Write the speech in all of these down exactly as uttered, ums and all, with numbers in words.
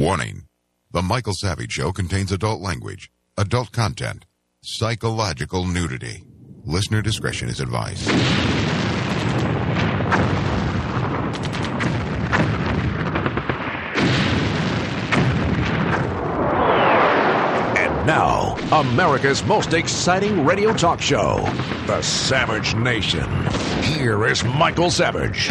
Warning. The Michael Savage Show contains adult language, adult content, psychological nudity. Listener discretion is advised. And now, America's most exciting radio talk show, The Savage Nation. Here is Michael Savage.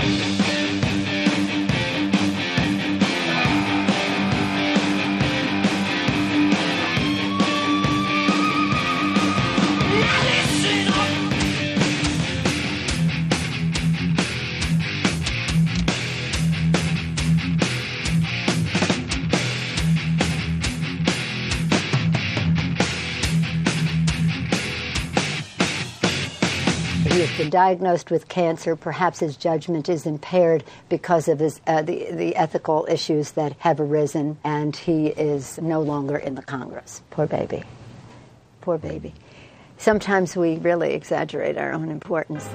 Been diagnosed with cancer. Perhaps his judgment is impaired because of his uh, the the ethical issues that have arisen, and he is no longer in the Congress. Poor baby. Poor baby. Sometimes we really exaggerate our own importance.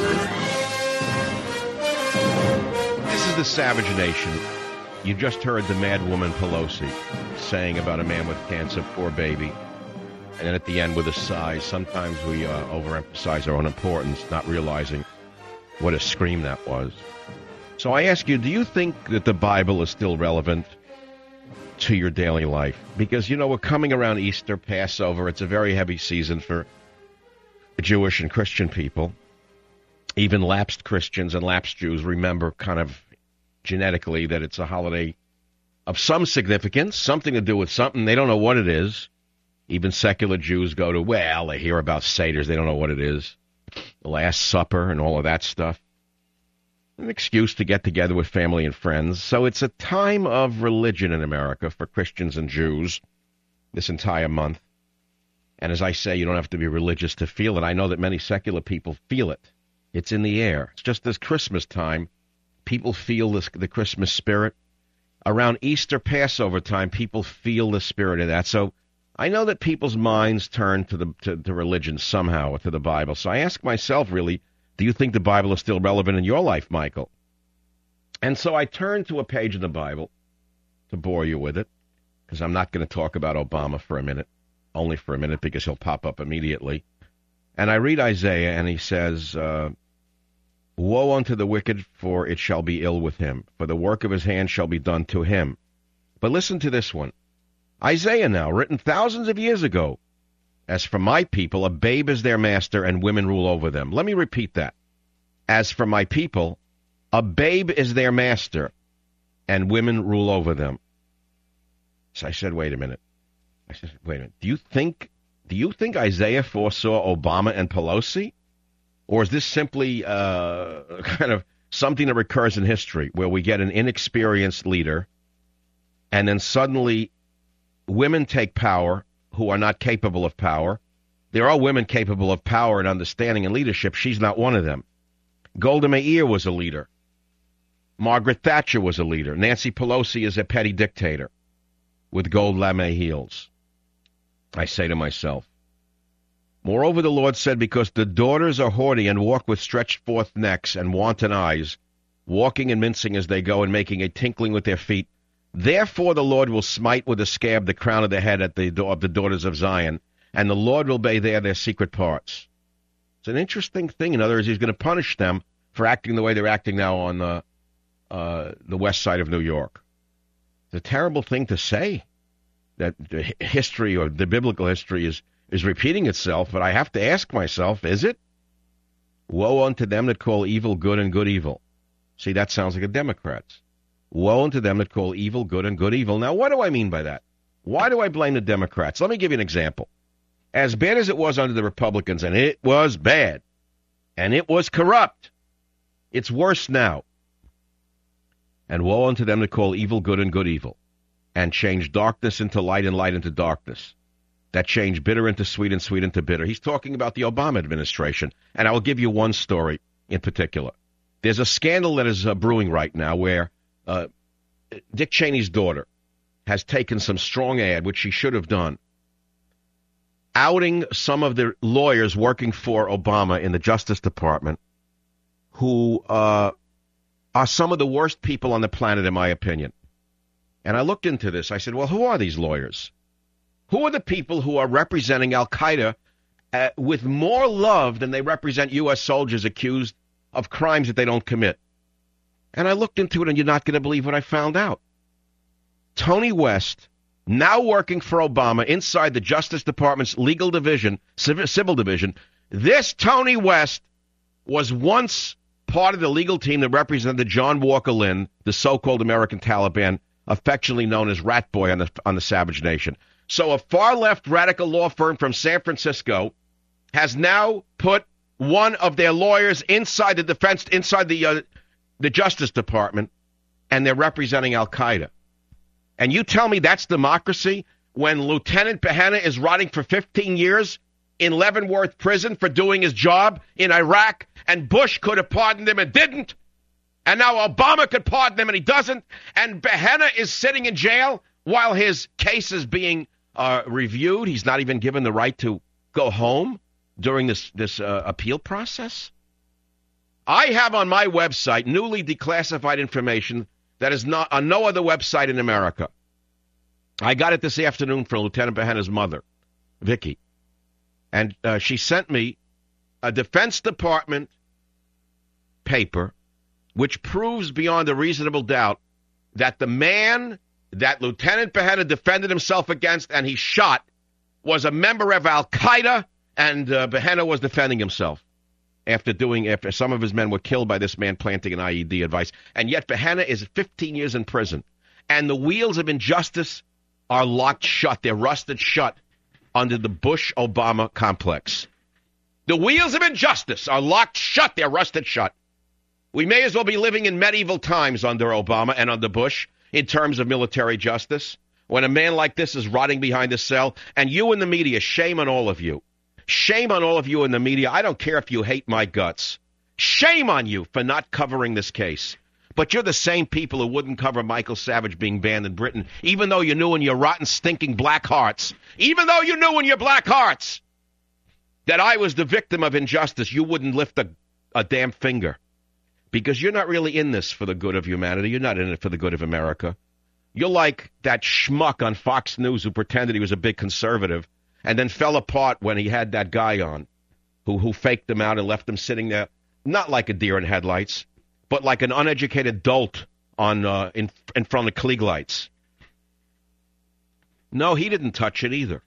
This is the Savage Nation. You just heard the mad woman Pelosi saying about a man with cancer, poor baby. And then at the end with a sigh, sometimes we uh, overemphasize our own importance, not realizing what a scream that was. So I ask you, do you think that the Bible is still relevant to your daily life? Because, you know, we're coming around Easter, Passover. It's a very heavy season for Jewish and Christian people. Even lapsed Christians and lapsed Jews remember kind of genetically that it's a holiday of some significance, something to do with something. They don't know what it is. Even secular Jews go to, well, they hear about Seders. They don't know what it is. The Last Supper and all of that stuff. An excuse to get together with family and friends. So it's a time of religion in America for Christians and Jews this entire month. And as I say, you don't have to be religious to feel it. I know that many secular people feel it. It's in the air. It's just this Christmas time. People feel this, the Christmas spirit. Around Easter, Passover time, people feel the spirit of that. So I know that people's minds turn to the to, to religion somehow, or to the Bible. So I ask myself, really, do you think the Bible is still relevant in your life, Michael? And so I turn to a page in the Bible to bore you with it, because I'm not going to talk about Obama for a minute, only for a minute, because he'll pop up immediately. And I read Isaiah, and he says, uh, woe unto the wicked, for it shall be ill with him, for the work of his hand shall be done to him. But listen to this one. Isaiah now, written thousands of years ago. As for my people, a babe is their master, and women rule over them. Let me repeat that. As for my people, a babe is their master, and women rule over them. So I said, wait a minute. I said, wait a minute. Do you think, do you think Isaiah foresaw Obama and Pelosi? Or is this simply uh, kind of something that recurs in history, where we get an inexperienced leader, and then suddenly women take power who are not capable of power? There are women capable of power and understanding and leadership. She's not one of them. Golda Meir was a leader. Margaret Thatcher was a leader. Nancy Pelosi is a petty dictator with gold lame heels. I say to myself, moreover, the Lord said, because the daughters are haughty and walk with stretched forth necks and wanton eyes, walking and mincing as they go and making a tinkling with their feet, therefore the Lord will smite with a scab the crown of the head at the door of the daughters of Zion, and the Lord will lay there their secret parts. It's an interesting thing. In other words, he's going to punish them for acting the way they're acting now on the, uh, the west side of New York. It's a terrible thing to say, that the history or the biblical history is, is repeating itself, but I have to ask myself, is it? Woe unto them that call evil good and good evil. See, that sounds like a Democrats. Woe unto them that call evil good and good evil. Now, what do I mean by that? Why do I blame the Democrats? Let me give you an example. As bad as it was under the Republicans, and it was bad, and it was corrupt, it's worse now. And woe unto them that call evil good and good evil, and change darkness into light and light into darkness, that change bitter into sweet and sweet into bitter. He's talking about the Obama administration, and I will give you one story in particular. There's a scandal that is uh, brewing right now where uh, Dick Cheney's daughter has taken some strong ad, which she should have done, outing some of the lawyers working for Obama in the Justice Department who uh, are some of the worst people on the planet, in my opinion. And I looked into this. I said, well, who are these lawyers? Who are the people who are representing Al-Qaeda uh, with more love than they represent U S soldiers accused of crimes that they don't commit? And I looked into it, and you're not going to believe what I found out. Tony West, now working for Obama inside the Justice Department's legal division, civil, civil division, this Tony West was once part of the legal team that represented John Walker Lynn, the so-called American Taliban, affectionately known as Rat Boy on the, on the Savage Nation. So a far-left radical law firm from San Francisco has now put one of their lawyers inside the defense, inside the uh, the Justice Department, and they're representing Al-Qaeda. And you tell me that's democracy when Lieutenant Behena is rotting for fifteen years in Leavenworth Prison for doing his job in Iraq, and Bush could have pardoned him and didn't, and now Obama could pardon him and he doesn't, and Behena is sitting in jail while his case is being uh, reviewed. He's not even given the right to go home during this, this uh, appeal process. I have on my website newly declassified information that is not on no other website in America. I got it this afternoon from Lieutenant Behena's mother, Vicky. And uh, she sent me a Defense Department paper which proves beyond a reasonable doubt that the man that Lieutenant Behena defended himself against and he shot was a member of Al-Qaeda, and uh, Behena was defending himself after doing, after some of his men were killed by this man planting an I E D advice. And yet Behena is fifteen years in prison. And the wheels of injustice are locked shut. They're rusted shut under the Bush-Obama complex. The wheels of injustice are locked shut. They're rusted shut. We may as well be living in medieval times under Obama and under Bush in terms of military justice, when a man like this is rotting behind a cell. And you in the media, shame on all of you. Shame on all of you in the media. I don't care if you hate my guts. Shame on you for not covering this case. But you're the same people who wouldn't cover Michael Savage being banned in Britain, even though you knew in your rotten, stinking black hearts, even though you knew in your black hearts that I was the victim of injustice, you wouldn't lift a, a damn finger. Because you're not really in this for the good of humanity. You're not in it for the good of America. You're like that schmuck on Fox News who pretended he was a big conservative and then fell apart when he had that guy on who, who faked him out and left him sitting there, not like a deer in headlights, but like an uneducated dolt on uh, in, in front of Klieg lights. No, he didn't touch it either.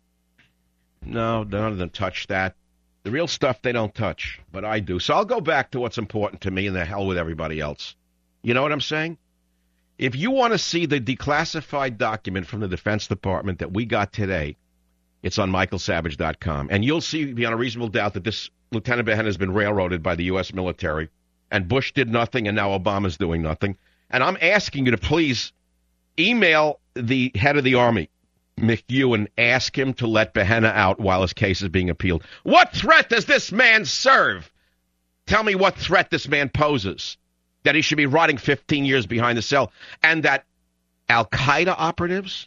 No, none of them touched that. The real stuff they don't touch, but I do. So I'll go back to what's important to me and the hell with everybody else. You know what I'm saying? If you want to see the declassified document from the Defense Department that we got today, it's on michael savage dot com. And you'll see beyond a reasonable doubt that this Lieutenant Behena has been railroaded by the U S military, and Bush did nothing, and now Obama's doing nothing. And I'm asking you to please email the head of the Army, McEwen, ask him to let Behena out while his case is being appealed. What threat does this man serve? Tell me what threat this man poses. That he should be rotting fifteen years behind the cell, and that Al-Qaeda operatives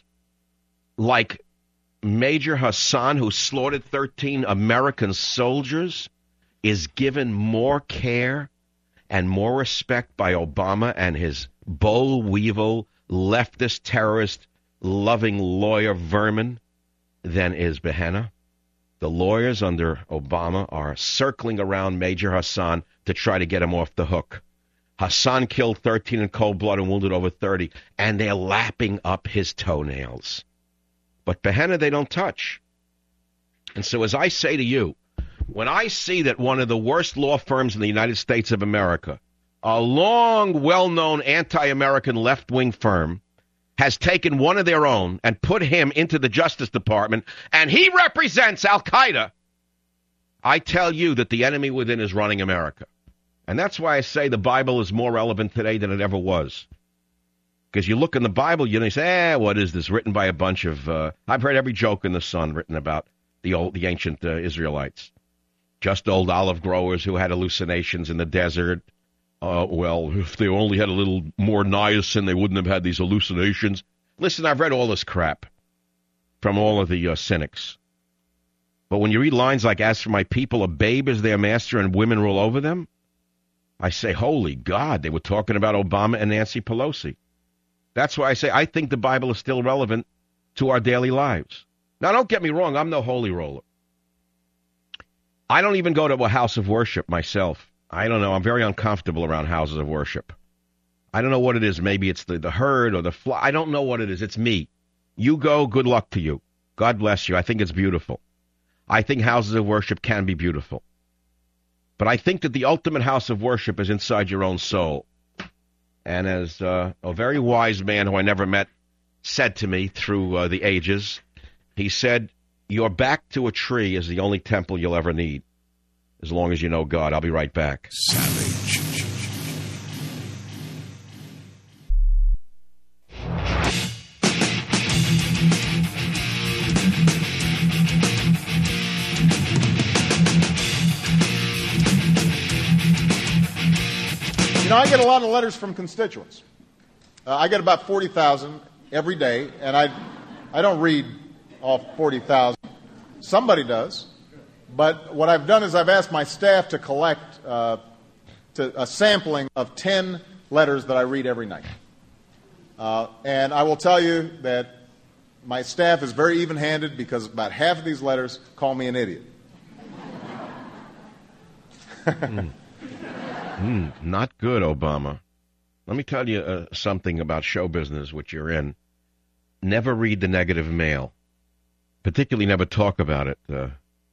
like Major Hassan, who slaughtered thirteen American soldiers, is given more care and more respect by Obama and his boll weevil, leftist, terrorist, loving lawyer vermin than is Behena. The lawyers under Obama are circling around Major Hassan to try to get him off the hook. Hassan killed thirteen in cold blood and wounded over thirty, and they're lapping up his toenails. But Behena they don't touch. And so as I say to you, when I see that one of the worst law firms in the United States of America, a long, well-known anti-American left-wing firm, has taken one of their own and put him into the Justice Department, and he represents Al-Qaeda, I tell you that the enemy within is running America. And that's why I say the Bible is more relevant today than it ever was. Because you look in the Bible, you know, you say, eh, what is this? Written by a bunch of, uh, I've heard every joke in the sun written about the old, the ancient uh, Israelites. Just old olive growers who had hallucinations in the desert. Uh, well, if they only had a little more niacin, they wouldn't have had these hallucinations. Listen, I've read all this crap from all of the uh, cynics. But when you read lines like, as for my people, a babe is their master and women rule over them, I say, holy God, they were talking about Obama and Nancy Pelosi. That's why I say I think the Bible is still relevant to our daily lives. Now, don't get me wrong. I'm no holy roller. I don't even go to a house of worship myself. I don't know. I'm very uncomfortable around houses of worship. I don't know what it is. Maybe it's the, the herd or the fly. I don't know what it is. It's me. You go. Good luck to you. God bless you. I think it's beautiful. I think houses of worship can be beautiful. But I think that the ultimate house of worship is inside your own soul. And as uh, a very wise man who I never met said to me through uh, the ages, he said, your back to a tree is the only temple you'll ever need. As long as you know God. I'll be right back. Savage. You know, I get a lot of letters from constituents. Uh, I get about forty thousand every day, and I, I don't read all forty thousand. Somebody does. But what I've done is I've asked my staff to collect uh, to a sampling of ten letters that I read every night. Uh, and I will tell you that my staff is very even-handed because about half of these letters call me an idiot. mm. Mm, not good, Obama. Let me tell you uh, something about show business, which you're in. Never read the negative mail. Particularly never talk about it, uh,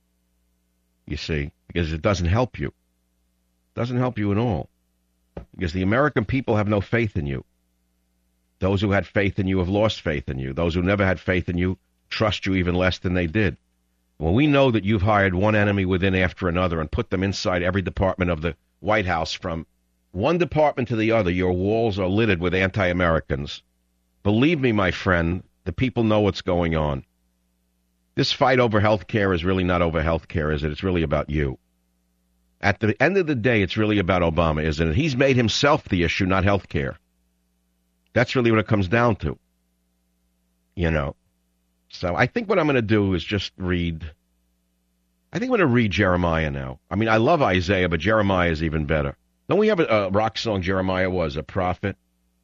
you see, because it doesn't help you. It doesn't help you at all. Because the American people have no faith in you. Those who had faith in you have lost faith in you. Those who never had faith in you trust you even less than they did. When we know that you've hired one enemy within after another and put them inside every department of the White House, from one department to the other, your walls are littered with anti-Americans. Believe me, my friend, the people know what's going on. This fight over health care is really not over health care, is it? It's really about you. At the end of the day, it's really about Obama, isn't it? He's made himself the issue, not health care. That's really what it comes down to. You know. So I think what I'm going to do is just read... I think I'm going to read Jeremiah now. I mean, I love Isaiah, but Jeremiah is even better. Don't we have a, a rock song, Jeremiah was a prophet?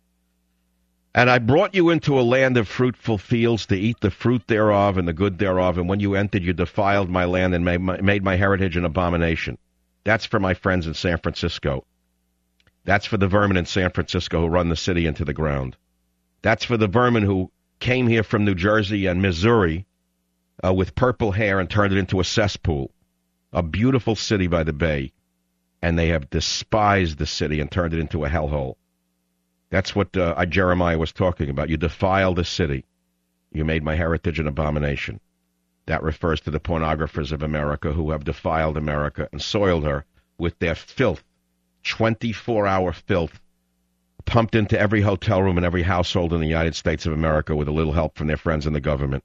And I brought you into a land of fruitful fields to eat the fruit thereof and the good thereof. And when you entered, you defiled my land and made my, made my heritage an abomination. That's for my friends in San Francisco. That's for the vermin in San Francisco who run the city into the ground. That's for the vermin who came here from New Jersey and Missouri uh, with purple hair and turned it into a cesspool. A beautiful city by the bay. And they have despised the city and turned it into a hellhole. That's what uh, Jeremiah was talking about. You defile the city. You made my heritage an abomination. That refers to the pornographers of America who have defiled America and soiled her with their filth, twenty-four hour filth, pumped into every hotel room and every household in the United States of America with a little help from their friends in the government.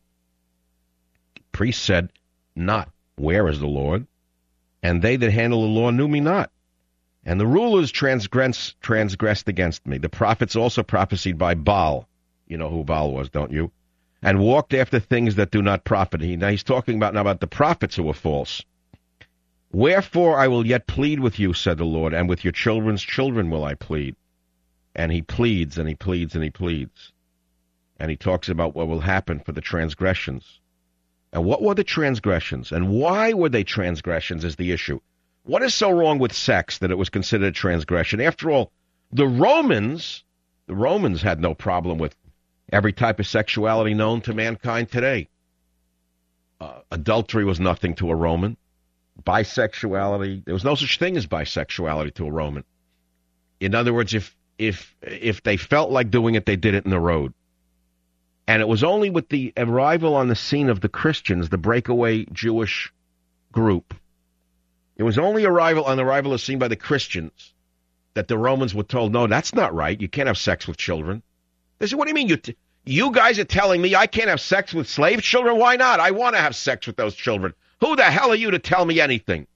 Priest said, not, where is the Lord? And they that handle the law knew me not. And the rulers transgress, transgressed against me. The prophets also prophesied by Baal. You know who Baal was, don't you? And walked after things that do not profit. He, now he's talking about now about the prophets who were false. Wherefore I will yet plead with you, said the Lord, and with your children's children will I plead. And he pleads, and he pleads, and he pleads. And he talks about what will happen for the transgressions. And what were the transgressions? And why were they transgressions is the issue. What is so wrong with sex that it was considered a transgression? After all, the Romans, the Romans had no problem with every type of sexuality known to mankind today. Uh, adultery was nothing to a Roman. Bisexuality, there was no such thing as bisexuality to a Roman. In other words, if if if they felt like doing it, they did it in the road. And it was only with the arrival on the scene of the Christians, the breakaway Jewish group, it was only arrival on the arrival of the scene by the Christians that the Romans were told, no, that's not right. You can't have sex with children. They said, what do you mean? You, t- you guys are telling me I can't have sex with slave children? Why not? I want to have sex with those children. Who the hell are you to tell me anything?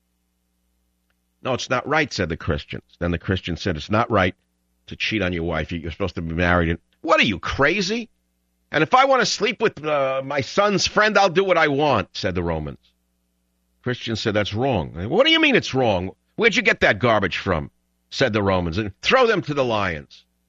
No, it's not right, said the Christians. Then the Christians said, it's not right to cheat on your wife. You're supposed to be married. What are you, crazy? And if I want to sleep with uh, my son's friend, I'll do what I want, said the Romans. Christians said, that's wrong. What do you mean it's wrong? Where'd you get that garbage from? Said the Romans. And throw them to the lions.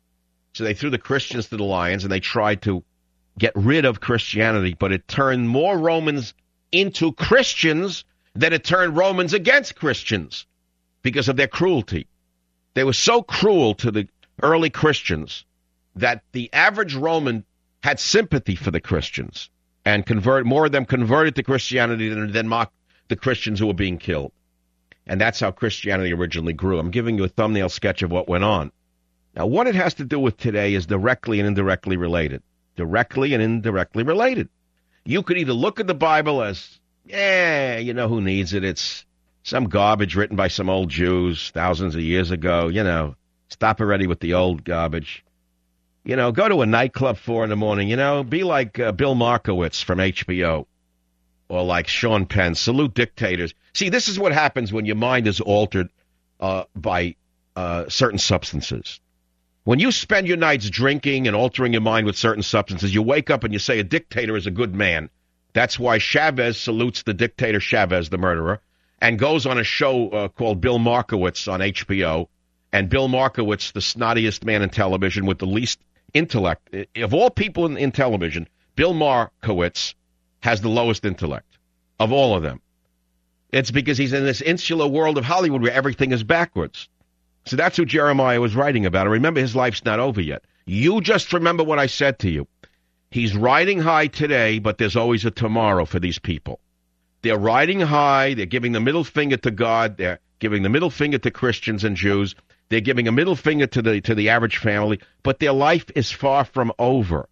So they threw the Christians to the lions, and they tried to get rid of Christianity, but it turned more Romans into Christians than it turned Romans against Christians because of their cruelty. They were so cruel to the early Christians that the average Roman had sympathy for the Christians and convert more of them converted to Christianity than, than mocked the Christians who were being killed. And that's how Christianity originally grew. I'm giving you a thumbnail sketch of what went on. Now, what it has to do with today is directly and indirectly related. Directly and indirectly related. You could either look at the Bible as, yeah, you know who needs it. It's some garbage written by some old Jews thousands of years ago. You know, stop already with the old garbage. You know, go to a nightclub four in the morning. You know, be like uh, Bill Markowitz from H B O or like Sean Penn. Salute dictators. See, this is what happens when your mind is altered uh, by uh, certain substances. When you spend your nights drinking and altering your mind with certain substances, you wake up and you say a dictator is a good man. That's why Chavez salutes the dictator Chavez, the murderer, and goes on a show uh, called Bill Markowitz on H B O. And Bill Markowitz, the snottiest man in television with the least intellect. Of all people in, in television, Bill Markowitz has the lowest intellect of all of them. It's because he's in this insular world of Hollywood where everything is backwards. So that's who Jeremiah was writing about. And remember, his life's not over yet. You just remember what I said to you. He's riding high today, but there's always a tomorrow for these people. They're riding high. They're giving the middle finger to God. They're giving the middle finger to Christians and Jews. They're giving a middle finger to the to the average family. But their life is far from over.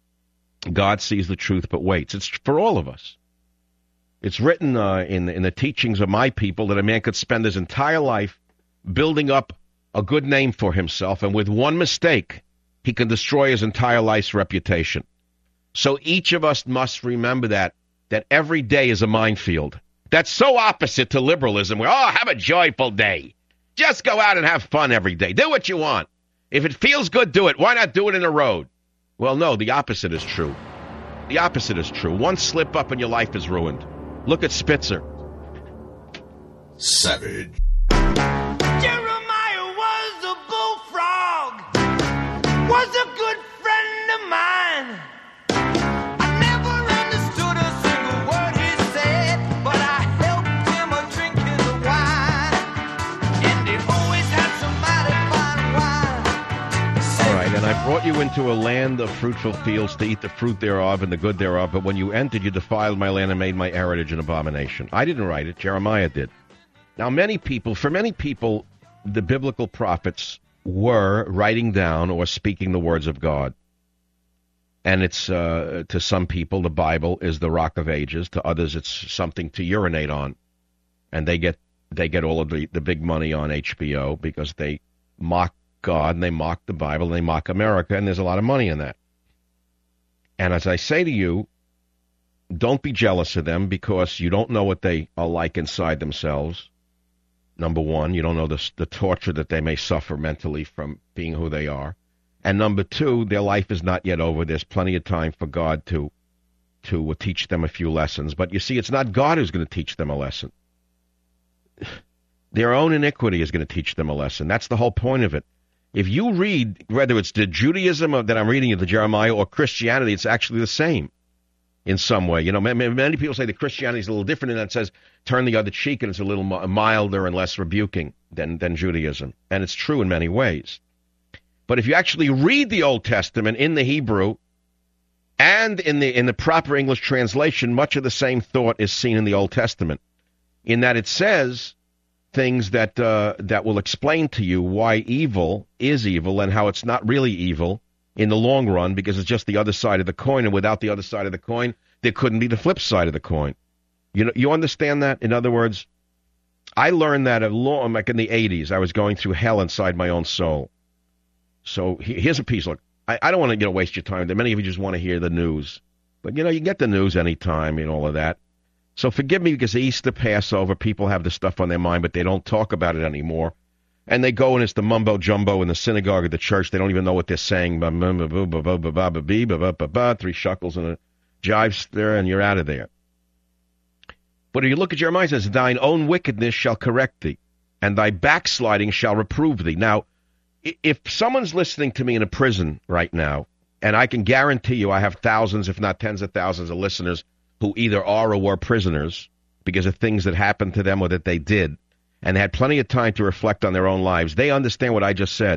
God sees the truth but waits. It's for all of us. It's written uh, in, in the teachings of my people that a man could spend his entire life building up a good name for himself, and with one mistake, he can destroy his entire life's reputation. So each of us must remember that, that every day is a minefield. That's so opposite to liberalism, where, oh, have a joyful day. Just go out and have fun every day. Do what you want. If it feels good, do it. Why not do it in a road? Well, no, the opposite is true. The opposite is true. One slip up and your life is ruined. Look at Spitzer. Savage. Jeremiah was a bullfrog, was a good friend of mine. I never understood a single word he said, but I helped him a drink his wine, and he always had some mighty fine wine. All right, and I brought you into a land of fruitful fields to eat the fruit thereof and the good thereof, but when you entered, you defiled my land and made my heritage an abomination. I didn't write it, Jeremiah did. Now, many people, for many people, the biblical prophets were writing down or speaking the words of God. And it's, uh, to some people, the Bible is the rock of ages. To others, it's something to urinate on. And they get they get all of the, the big money on H B O because they mock God and they mock the Bible and they mock America, and there's a lot of money in that. And as I say to you, don't be jealous of them because you don't know what they are like inside themselves. Number one, you don't know the, the torture that they may suffer mentally from being who they are. And number two, their life is not yet over. There's plenty of time for God to to teach them a few lessons. But you see, it's not God who's going to teach them a lesson. Their own iniquity is going to teach them a lesson. That's the whole point of it. If you read, whether it's the Judaism that I'm reading of the Jeremiah or Christianity, it's actually the same in some way. You know, many, many people say that Christianity is a little different, and that says turn the other cheek, and it's a little milder and less rebuking than, than Judaism. And it's true in many ways. But if you actually read the Old Testament in the Hebrew and in the in the proper English translation, much of the same thought is seen in the Old Testament, in that it says things that uh, that will explain to you why evil is evil and how it's not really evil in the long run, because it's just the other side of the coin, and without the other side of the coin, there couldn't be the flip side of the coin. You know, you understand that? In other words, I learned that a long, like in the eighties, I was going through hell inside my own soul. So here's a piece. Look, I, I don't want to you know waste your time. Many of you just want to hear the news, but you know you get the news anytime and all of that. So forgive me because Easter, Passover, people have this stuff on their mind, but they don't talk about it anymore. And they go and it's the mumbo jumbo in the synagogue or the church. They don't even know what they're saying. Three shekels and a jive there, and you're out of there. But if you look at Jeremiah, it says, thine own wickedness shall correct thee, and thy backsliding shall reprove thee. Now, if someone's listening to me in a prison right now, and I can guarantee you I have thousands, if not tens of thousands of listeners who either are or were prisoners because of things that happened to them or that they did, and they had plenty of time to reflect on their own lives, they understand what I just said.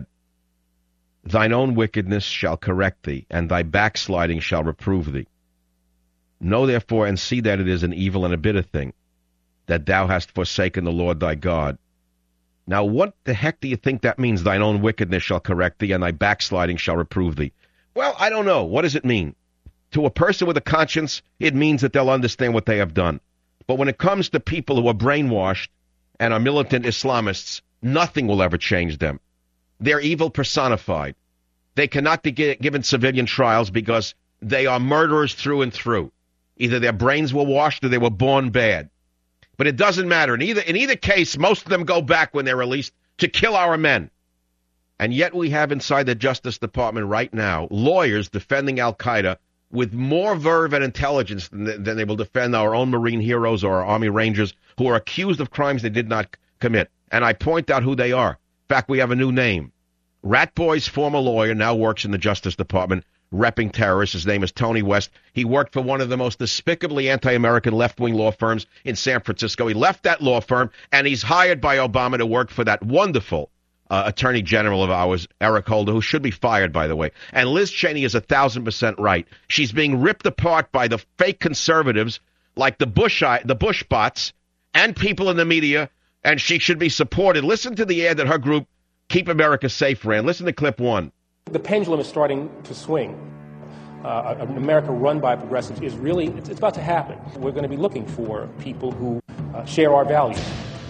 Thine own wickedness shall correct thee, and thy backsliding shall reprove thee. Know therefore and see that it is an evil and a bitter thing, that thou hast forsaken the Lord thy God. Now what the heck do you think that means? Thine own wickedness shall correct thee, and thy backsliding shall reprove thee. Well, I don't know. What does it mean? To a person with a conscience, it means that they'll understand what they have done. But when it comes to people who are brainwashed and are militant Islamists, nothing will ever change them. They're evil personified. They cannot be given civilian trials because they are murderers through and through. Either their brains were washed or they were born bad. But it doesn't matter. In either, in either case, most of them go back when they're released to kill our men. And yet we have inside the Justice Department right now lawyers defending al-Qaeda with more verve and intelligence than, than they will defend our own Marine heroes or our Army Rangers who are accused of crimes they did not commit. And I point out who they are. In fact, we have a new name. Rat Boy's former lawyer now works in the Justice Department, repping terrorists. His name is Tony West. He worked for one of the most despicably anti-American left-wing law firms in San Francisco. He left that law firm, and he's hired by Obama to work for that wonderful uh, Attorney General of ours, Eric Holder, who should be fired, by the way. And Liz Cheney is a thousand percent right. She's being ripped apart by the fake conservatives like the Bush, the Bush bots and people in the media, and she should be supported. Listen to the ad that her group, Keep America Safe, ran. Listen to clip one. The pendulum is starting to swing. Uh, an America run by progressives is really, it's, it's about to happen. We're going to be looking for people who uh, share our values.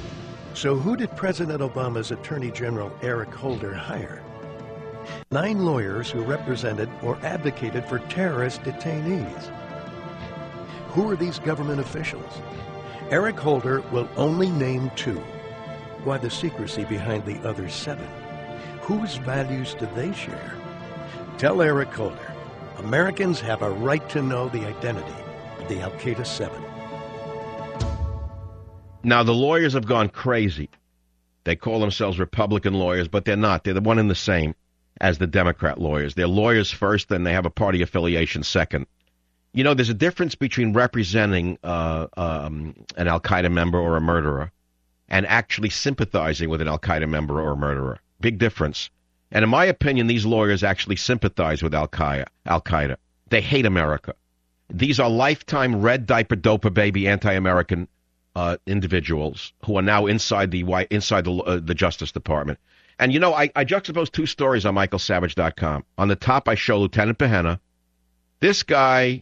So who did President Obama's Attorney General Eric Holder hire? Nine lawyers who represented or advocated for terrorist detainees. Who are these government officials? Eric Holder will only name two. Why the secrecy behind the other seven? Whose values do they share? Tell Eric Holder, Americans have a right to know the identity of the Al-Qaeda Seven. Now, the lawyers have gone crazy. They call themselves Republican lawyers, but they're not. They're the one and the same as the Democrat lawyers. They're lawyers first, and they have a party affiliation second. You know, there's a difference between representing uh, um, an Al-Qaeda member or a murderer and actually sympathizing with an Al-Qaeda member or a murderer. Big difference. And in my opinion, these lawyers actually sympathize with Al-Qaeda. Al-Qaeda. They hate America. These are lifetime red diaper doper baby anti-American uh, individuals who are now inside the inside the, uh, the Justice Department. And, you know, I, I juxtapose two stories on Michael Savage dot com. On the top, I show Lieutenant Behenna. This guy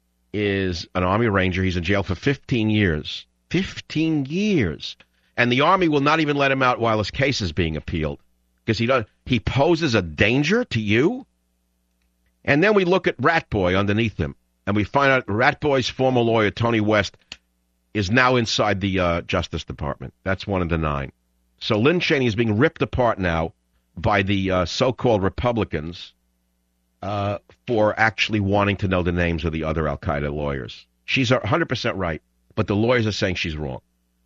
is an Army Ranger. He's in jail for fifteen years. fifteen years. And the Army will not even let him out while his case is being appealed. Because he does, he poses a danger to you. And then we look at Rat Boy underneath him, and we find out Rat Boy's former lawyer, Tony West, is now inside the uh, Justice Department. That's one of the nine. So Lynn Cheney is being ripped apart now by the uh, so-called Republicans uh, for actually wanting to know the names of the other Al-Qaeda lawyers. She's one hundred percent right, but the lawyers are saying she's wrong.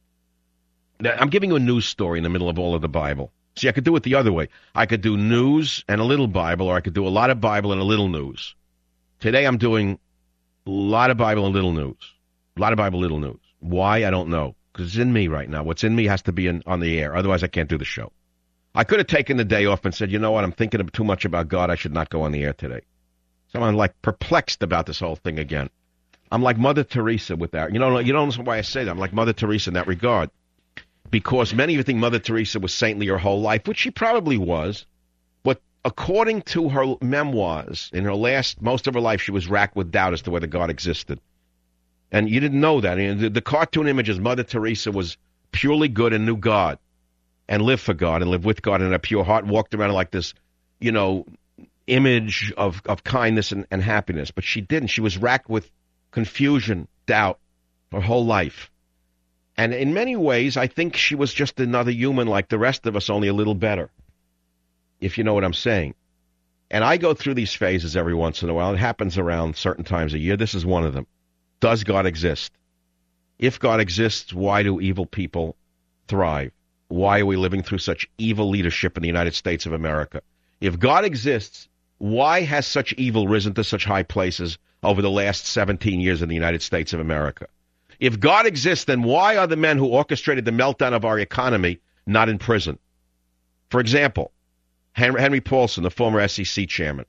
Now, I'm giving you a news story in the middle of all of the Bible. See, I could do it the other way. I could do news and a little Bible, or I could do a lot of Bible and a little news. Today I'm doing a lot of Bible and little news. A lot of Bible, little news. Why? I don't know. Because it's in me right now. What's in me has to be in, on the air. Otherwise, I can't do the show. I could have taken the day off and said, you know what, I'm thinking too much about God. I should not go on the air today. So I'm like perplexed about this whole thing again. I'm like Mother Teresa with that. You know, you don't know why I say that. I'm like Mother Teresa in that regard. Because many of you think Mother Teresa was saintly her whole life, which she probably was. But according to her memoirs, in her last, most of her life, she was racked with doubt as to whether God existed. And you didn't know that. I mean, the, the cartoon images, Mother Teresa was purely good and knew God and lived for God and lived with God in a pure heart, walked around like this, you know, image of, of kindness and, and happiness. But she didn't. She was racked with confusion, doubt her whole life. And in many ways, I think she was just another human like the rest of us, only a little better, if you know what I'm saying. And I go through these phases every once in a while. It happens around certain times a year. This is one of them. Does God exist? If God exists, why do evil people thrive? why are we living through such evil leadership in the United States of America? If God exists, why has such evil risen to such high places over the last seventeen years in the United States of America? If God exists, then why are the men who orchestrated the meltdown of our economy not in prison? For example, Henry, Henry Paulson, the former S E C chairman,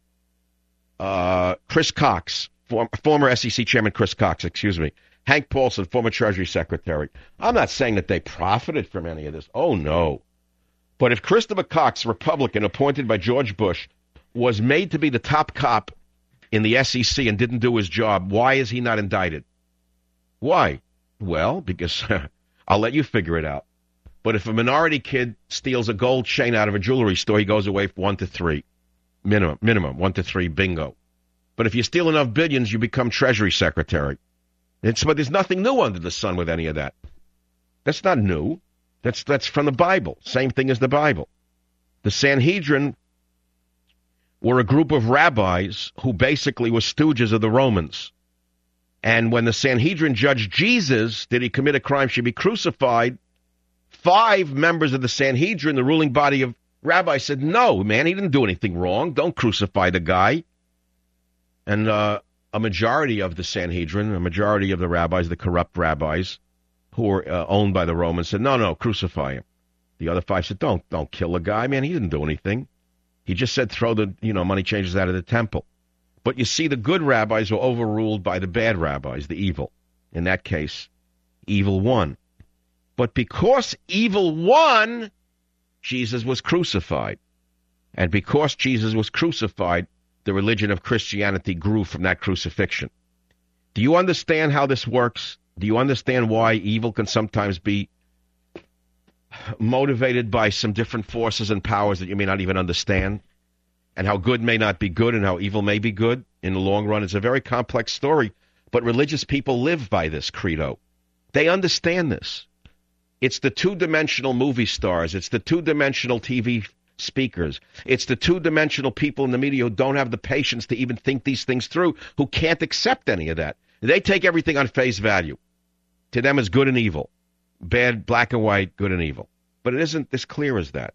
uh, Chris Cox, form, former S E C chairman Chris Cox, excuse me, Hank Paulson, former Treasury Secretary. I'm not saying that they profited from any of this. Oh, no. But if Christopher Cox, Republican, appointed by George Bush, was made to be the top cop in the S E C and didn't do his job, why is he not indicted? Why? Well, because I'll let you figure it out. But if a minority kid steals a gold chain out of a jewelry store, he goes away for one to three. Minimum, minimum, one to three, bingo. But if you steal enough billions, you become Treasury Secretary. It's, but there's nothing new under the sun with any of that. That's not new. That's, that's from the Bible. Same thing as the Bible. The Sanhedrin were a group of rabbis who basically were stooges of the Romans. And when the Sanhedrin judged Jesus, did he commit a crime, should be crucified, five members of the Sanhedrin, the ruling body of rabbis, said, no, man, he didn't do anything wrong. Don't crucify the guy. And uh, a majority of the Sanhedrin, a majority of the rabbis, the corrupt rabbis, who were uh, owned by the Romans, said, no, no, crucify him. The other five said, don't, don't kill the guy, man. He didn't do anything. He just said throw the, you know, money changers out of the temple. But you see, the good rabbis were overruled by the bad rabbis, the evil. In that case, evil won. But because evil won, Jesus was crucified. And because Jesus was crucified, the religion of Christianity grew from that crucifixion. Do you understand how this works? Do you understand why evil can sometimes be motivated by some different forces and powers that you may not even understand? And how good may not be good and how evil may be good in the long run? It's a very complex story, but religious people live by this credo. They understand this. It's the two-dimensional movie stars. It's the two-dimensional T V speakers. It's the two-dimensional people in the media who don't have the patience to even think these things through, who can't accept any of that. They take everything on face value. To them, it's good and evil. Bad, black and white, good and evil. But it isn't as clear as that.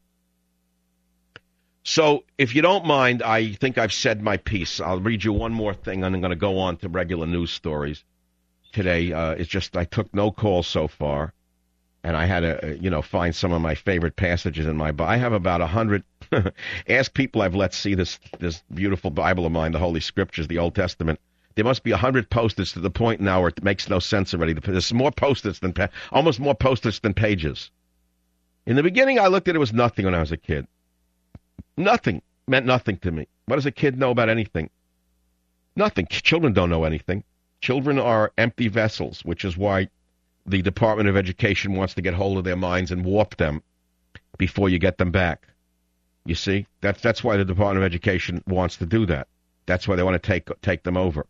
So, if you don't mind, I think I've said my piece. I'll read you one more thing, and I'm going to go on to regular news stories today. Uh, it's just I took no calls so far, and I had to, you know, find some of my favorite passages in my Bible. I have about a hundred. Ask people I've let see this this beautiful Bible of mine, the Holy Scriptures, the Old Testament. There must be a hundred post-its to the point now where it makes no sense already. There's more post-its than almost more post-its than pages. In the beginning, I looked at it was nothing when I was a kid. Nothing. Meant nothing to me. What does a kid know about anything? Nothing. Children don't know anything. Children are empty vessels, which is why the Department of Education wants to get hold of their minds and warp them before you get them back. You see? That's, that's why the Department of Education wants to do that. That's why they want to take take them over.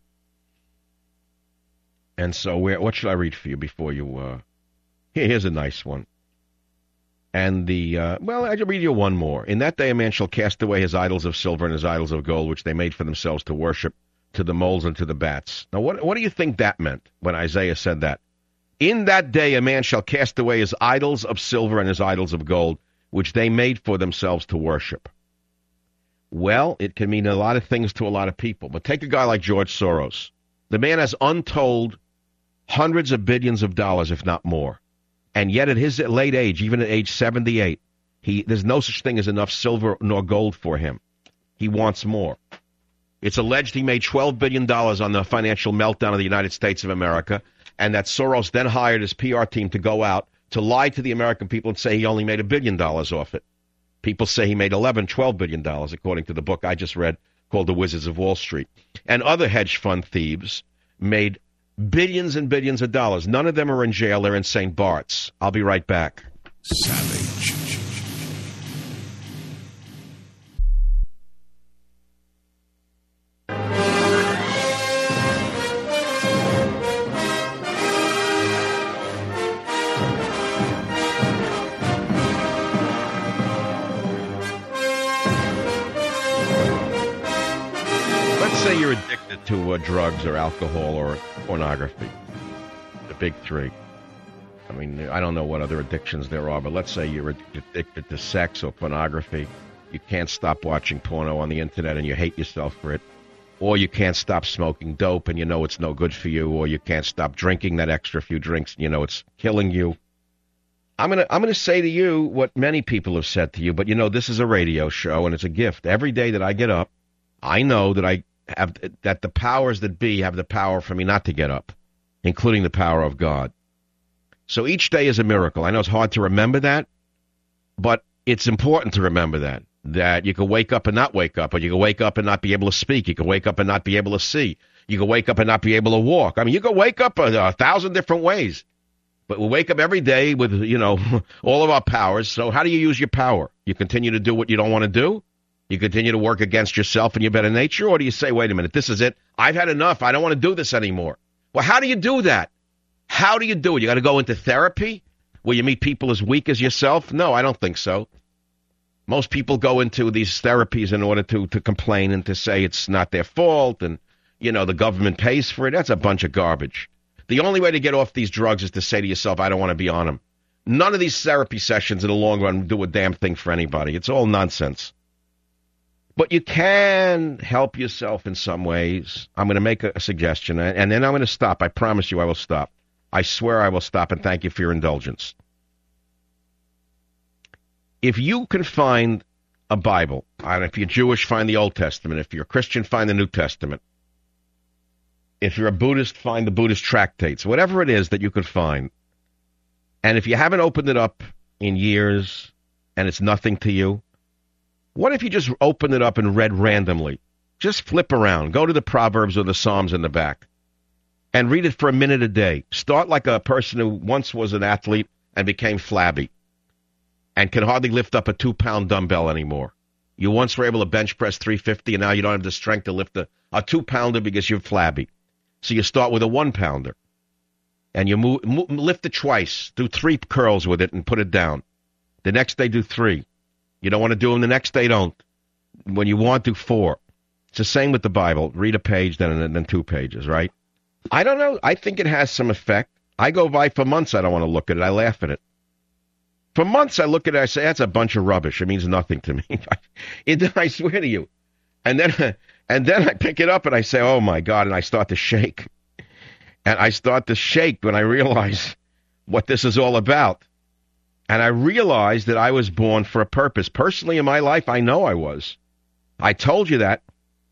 And so where, what should I read for you before you... Uh, here, here's a nice one. And the, uh, well, I'll read you one more. In that day a man shall cast away his idols of silver and his idols of gold, which they made for themselves to worship, to the moles and to the bats. Now, what, what do you think that meant when Isaiah said that? In that day a man shall cast away his idols of silver and his idols of gold, which they made for themselves to worship. Well, it can mean a lot of things to a lot of people. But take a guy like George Soros. The man has untold hundreds of billions of dollars, if not more. And yet at his late age, even at age seventy-eight, he there's no such thing as enough silver nor gold for him. He wants more. It's alleged he made twelve billion dollars on the financial meltdown of the United States of America, and that Soros then hired his P R team to go out to lie to the American people and say he only made a billion dollars off it. People say he made eleven, twelve billion dollars, according to the book I just read called The Wizards of Wall Street. And other hedge fund thieves made billions and billions of dollars. None of them are in jail. They're in Saint Bart's. I'll be right back. Savage. Say you're addicted to uh, drugs or alcohol or pornography, the big three. I mean, I don't know what other addictions there are, but let's say you're addicted to sex or pornography. You can't stop watching porno on the internet and you hate yourself for it. Or you can't stop smoking dope and you know it's no good for you. Or you can't stop drinking that extra few drinks and you know it's killing you. I'm going to I'm gonna say to you what many people have said to you, but you know, this is a radio show and it's a gift. Every day that I get up, I know that I have that the powers that be have the power for me not to get up, including the power of God. So each day is a miracle. I know it's hard to remember that, but it's important to remember that. That you can wake up and not wake up, or you can wake up and not be able to speak. You can wake up and not be able to see. You can wake up and not be able to walk. I mean, you can wake up a, a thousand different ways. But we wake up every day with, you know, all of our powers. So how do you use your power? You continue to do what you don't want to do? You continue to work against yourself and your better nature? Or do you say, wait a minute, this is it. I've had enough. I don't want to do this anymore. Well, how do you do that? How do you do it? You got to go into therapy where you meet people as weak as yourself? No, I don't think so. Most people go into these therapies in order to, to complain and to say it's not their fault and, you know, the government pays for it. That's a bunch of garbage. The only way to get off these drugs is to say to yourself, I don't want to be on them. None of these therapy sessions in the long run do a damn thing for anybody. It's all nonsense. But you can help yourself in some ways. I'm going to make a, a suggestion, and then I'm going to stop. I promise you I will stop. I swear I will stop, and thank you for your indulgence. If you can find a Bible, and if you're Jewish, find the Old Testament. If you're a Christian, find the New Testament. If you're a Buddhist, find the Buddhist tractates, whatever it is that you could find. And if you haven't opened it up in years and it's nothing to you, what if you just opened it up and read randomly? Just flip around. Go to the Proverbs or the Psalms in the back and read it for a minute a day. Start like a person who once was an athlete and became flabby and can hardly lift up a two-pound dumbbell anymore. You once were able to bench press three fifty, and now you don't have the strength to lift a, a two-pounder because you're flabby. So you start with a one-pounder, and you move, move, lift it twice. Do three curls with it and put it down. The next day, do three. You don't want to do them the next day, don't. When you want, do four. It's the same with the Bible. Read a page, then then two pages, right? I don't know. I think it has some effect. I go by for months. I don't want to look at it. I laugh at it. For months, I look at it. I say, that's a bunch of rubbish. It means nothing to me. it, I swear to you. And then, and then I pick it up and I say, oh, my God, and I start to shake. And I start to shake when I realize what this is all about. And I realize that I was born for a purpose. Personally, in my life, I know I was. I told you that.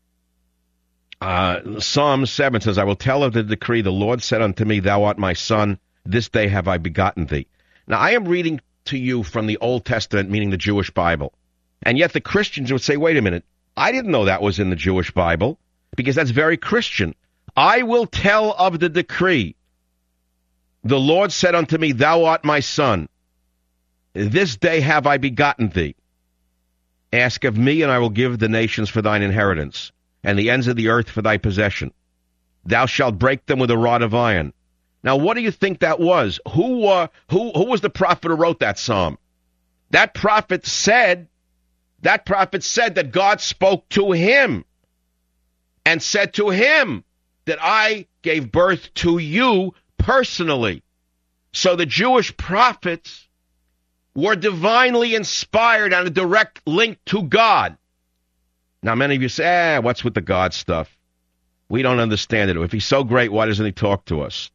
Uh, Psalm seven says, I will tell of the decree. The Lord said unto me, thou art my son. This day have I begotten thee. Now, I am reading to you from the Old Testament, meaning the Jewish Bible. And yet the Christians would say, wait a minute, I didn't know that was in the Jewish Bible, because that's very Christian. I will tell of the decree. The Lord said unto me, thou art my son. This day have I begotten thee. Ask of me, and I will give the nations for thine inheritance, and the ends of the earth for thy possession. Thou shalt break them with a rod of iron. Now, what do you think that was? Who, uh, who, who was the prophet who wrote that psalm? That prophet said, that prophet said that God spoke to him and said to him that I gave birth to you personally. So the Jewish prophets were divinely inspired and a direct link to God. Now, many of you say, ah, what's with the God stuff? We don't understand it. If he's so great, why doesn't he talk to us?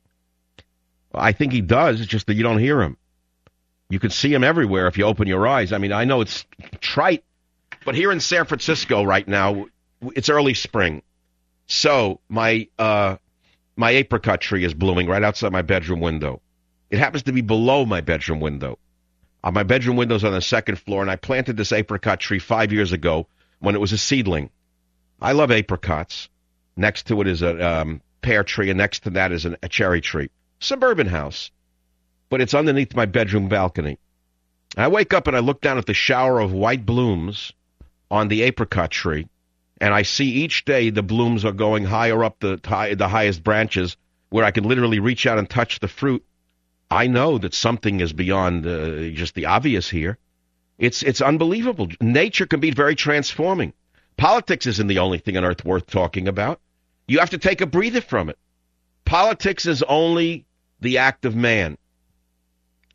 I think he does. It's just that you don't hear him. You can see him everywhere if you open your eyes. I mean, I know it's trite, but here in San Francisco right now, it's early spring. So my uh, my apricot tree is blooming right outside my bedroom window. It happens to be below my bedroom window. Uh, my bedroom window's on the second floor, and I planted this apricot tree five years ago when it was a seedling. I love apricots. Next to it is a um, pear tree, and next to that is an, a cherry tree. Suburban house, but it's underneath my bedroom balcony. I wake up and I look down at the shower of white blooms on the apricot tree, and I see each day the blooms are going higher up the the highest branches where I can literally reach out and touch the fruit. I know that something is beyond uh, just the obvious here. It's it's unbelievable. Nature can be very transforming. Politics isn't the only thing on earth worth talking about. You have to take a breather from it. Politics is only the act of man.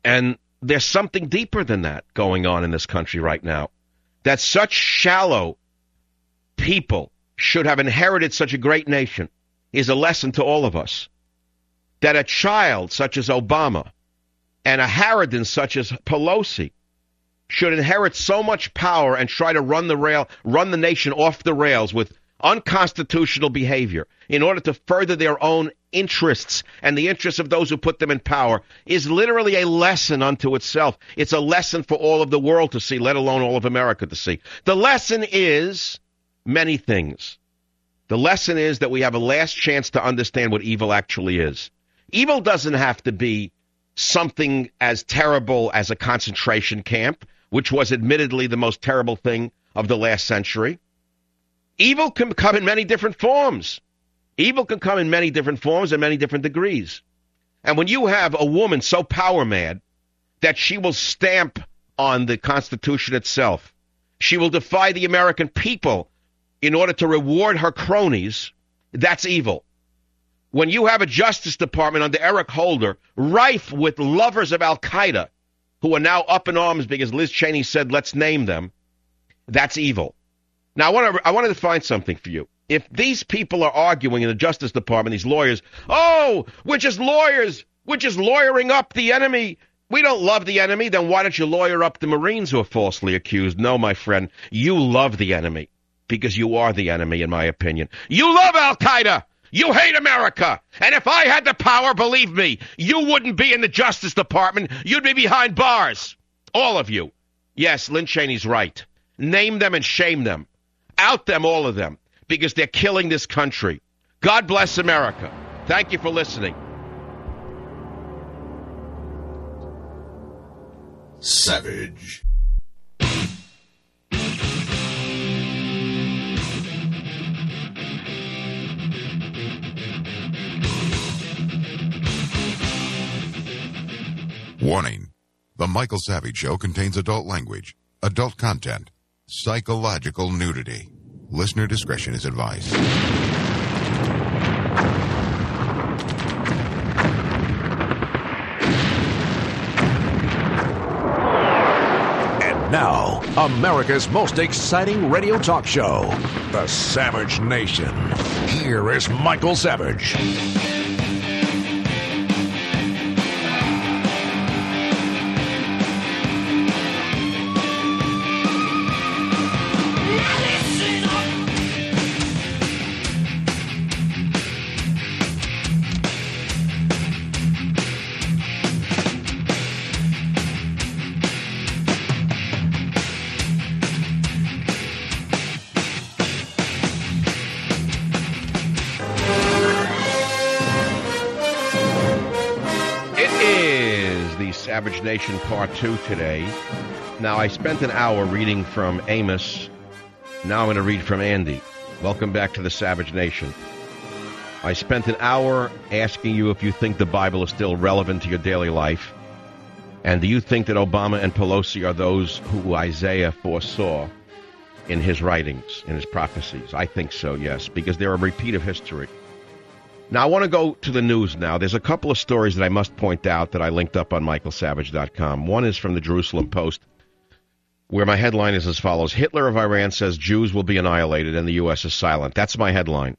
And there's something deeper than that going on in this country right now. That such shallow people should have inherited such a great nation is a lesson to all of us. That a child such as Obama and a harridan such as Pelosi should inherit so much power and try to run the rail, run the nation off the rails with unconstitutional behavior in order to further their own interests and the interests of those who put them in power is literally a lesson unto itself. It's a lesson for all of the world to see, let alone all of America to see. The lesson is many things. The lesson is that we have a last chance to understand what evil actually is. Evil doesn't have to be something as terrible as a concentration camp, which was admittedly the most terrible thing of the last century. Evil can come in many different forms. Evil can come in many different forms and many different degrees. And when you have a woman so power mad that she will stamp on the Constitution itself, she will defy the American people in order to reward her cronies, that's evil. When you have a Justice Department under Eric Holder rife with lovers of Al-Qaeda who are now up in arms because Liz Cheney said, let's name them, that's evil. Now, I want to I want to define something for you. If these people are arguing in the Justice Department, these lawyers, oh, we're just lawyers, we're just lawyering up the enemy, we don't love the enemy, then why don't you lawyer up the Marines who are falsely accused? No, my friend, you love the enemy because you are the enemy, in my opinion. You love Al-Qaeda. You hate America. And if I had the power, believe me, you wouldn't be in the Justice Department. You'd be behind bars. All of you. Yes, Lynn Cheney's right. Name them and shame them. Out them, all of them, because they're killing this country. God bless America. Thank you for listening. Savage. Warning. The Michael Savage Show contains adult language, adult content, psychological nudity. Listener discretion is advised. And now, America's most exciting radio talk show, The Savage Nation. Here is Michael Savage. Savage Nation Part two today. Now, I spent an hour reading from Amos. Now I'm going to read from Andy. Welcome back to the Savage Nation. I spent an hour asking you if you think the Bible is still relevant to your daily life. And do you think that Obama and Pelosi are those who Isaiah foresaw in his writings, in his prophecies? I think so, yes, because they're a repeat of history. Now, I want to go to the news now. There's a couple of stories that I must point out that I linked up on michael savage dot com. One is from the Jerusalem Post, where my headline is as follows. Hitler of Iran says Jews will be annihilated and the U S is silent. That's my headline.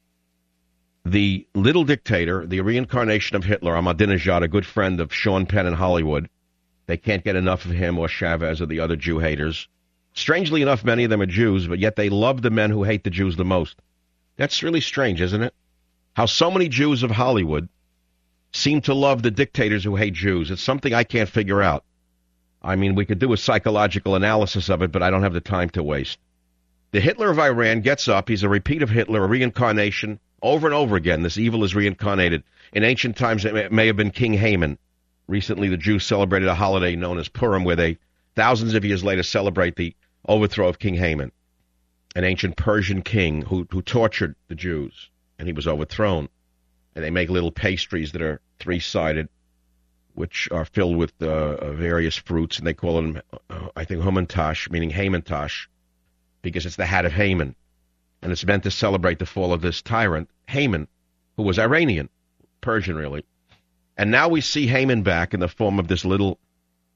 The little dictator, the reincarnation of Hitler, Ahmadinejad, a good friend of Sean Penn in Hollywood. They can't get enough of him or Chavez or the other Jew haters. Strangely enough, many of them are Jews, but yet they love the men who hate the Jews the most. That's really strange, isn't it? How so many Jews of Hollywood seem to love the dictators who hate Jews. It's something I can't figure out. I mean, we could do a psychological analysis of it, but I don't have the time to waste. The Hitler of Iran gets up. He's a repeat of Hitler, a reincarnation. Over and over again, this evil is reincarnated. In ancient times, it may have been King Haman. Recently, the Jews celebrated a holiday known as Purim, where they, thousands of years later, celebrate the overthrow of King Haman, an ancient Persian king who, who tortured the Jews. And he was overthrown. And they make little pastries that are three-sided, which are filled with uh, various fruits, and they call them, uh, I think, Hamantash, meaning Hamantash, because it's the hat of Haman. And it's meant to celebrate the fall of this tyrant, Haman, who was Iranian, Persian, really. And now we see Haman back in the form of this little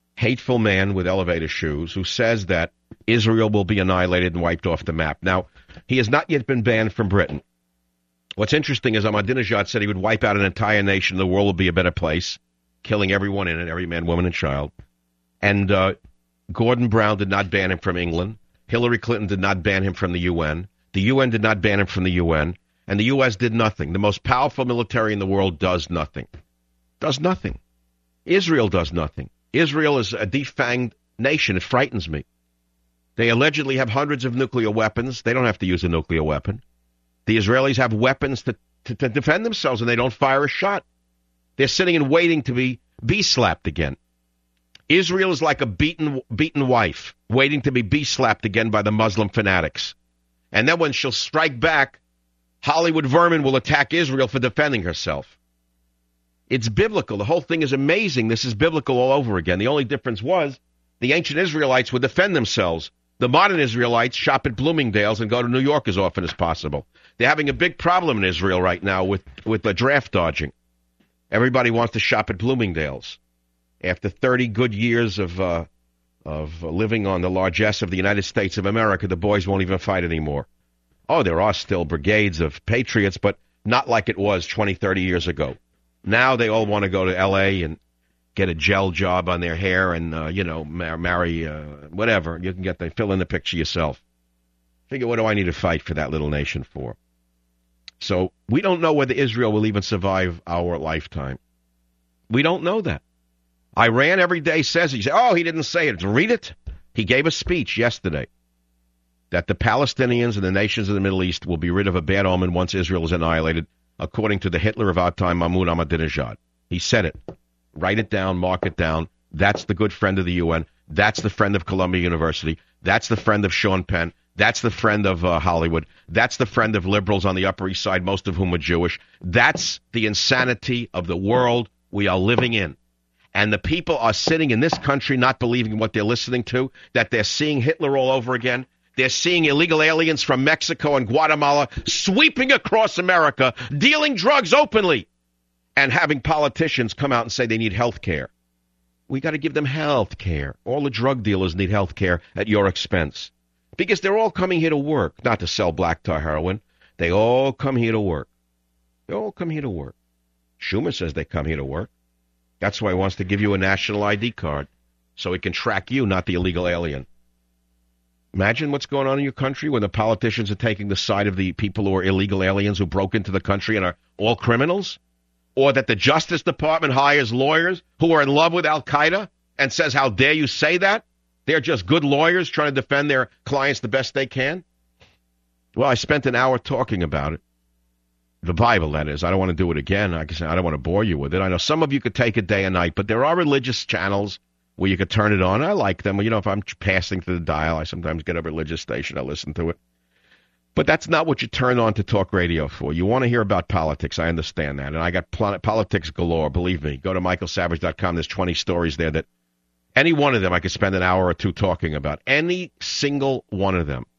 hateful man with elevator shoes who says that Israel will be annihilated and wiped off the map. Now, he has not yet been banned from Britain. What's interesting is Ahmadinejad said he would wipe out an entire nation. The world will be a better place, killing everyone in it, every man, woman, and child. And uh, Gordon Brown did not ban him from England. Hillary Clinton did not ban him from the U N. The U N did not ban him from the U N. And the U S did nothing. The most powerful military in the world does nothing. Does nothing. Israel does nothing. Israel is a defanged nation. It frightens me. They allegedly have hundreds of nuclear weapons. They don't have to use a nuclear weapon. The Israelis have weapons to, to, to defend themselves, and they don't fire a shot. They're sitting and waiting to be bee-slapped again. Israel is like a beaten beaten wife, waiting to be bee-slapped again by the Muslim fanatics. And then when she'll strike back, Hollywood vermin will attack Israel for defending herself. It's biblical. The whole thing is amazing. This is biblical all over again. The only difference was the ancient Israelites would defend themselves. The modern Israelites shop at Bloomingdale's and go to New York as often as possible. They're having a big problem in Israel right now with, with the draft dodging. Everybody wants to shop at Bloomingdale's. After thirty good years of uh, of living on the largesse of the United States of America, the boys won't even fight anymore. Oh, there are still brigades of patriots, but not like it was twenty, thirty years ago. Now they all want to go to L A and get a gel job on their hair and, uh, you know, mar- marry, uh, whatever. You can get the, fill in the picture yourself. Figure, what do I need to fight for that little nation for? So we don't know whether Israel will even survive our lifetime. We don't know that. Iran every day says it. You say, oh, he didn't say it. Read it. He gave a speech yesterday that the Palestinians and the nations of the Middle East will be rid of a bad omen once Israel is annihilated, according to the Hitler of our time, Mahmoud Ahmadinejad. He said it. Write it down, mark it down. That's the good friend of the U N. That's the friend of Columbia University. That's the friend of Sean Penn. That's the friend of uh, Hollywood. That's the friend of liberals on the Upper East Side, most of whom are Jewish. That's the insanity of the world we are living in. And the people are sitting in this country not believing what they're listening to, that they're seeing Hitler all over again. They're seeing illegal aliens from Mexico and Guatemala sweeping across America, dealing drugs openly, and having politicians come out and say they need health care. We got to give them health care. All the drug dealers need health care at your expense. Because they're all coming here to work, not to sell black tar heroin. They all come here to work. They all come here to work. Schumer says they come here to work. That's why he wants to give you a national I D card, so he can track you, not the illegal alien. Imagine what's going on in your country when the politicians are taking the side of the people who are illegal aliens who broke into the country and are all criminals. Or that the Justice Department hires lawyers who are in love with Al-Qaeda and says, how dare you say that? They're just good lawyers trying to defend their clients the best they can. Well, I spent an hour talking about it. The Bible, that is. I don't want to do it again. Like I said, I don't want to bore you with it. I know some of you could take it day and night, but there are religious channels where you could turn it on. I like them. You know, if I'm passing through the dial, I sometimes get a religious station. I listen to it. But that's not what you turn on to talk radio for. You want to hear about politics. I understand that. And I got pl- politics galore. Believe me. Go to michael savage dot com. There's twenty stories there that any one of them I could spend an hour or two talking about. Any single one of them.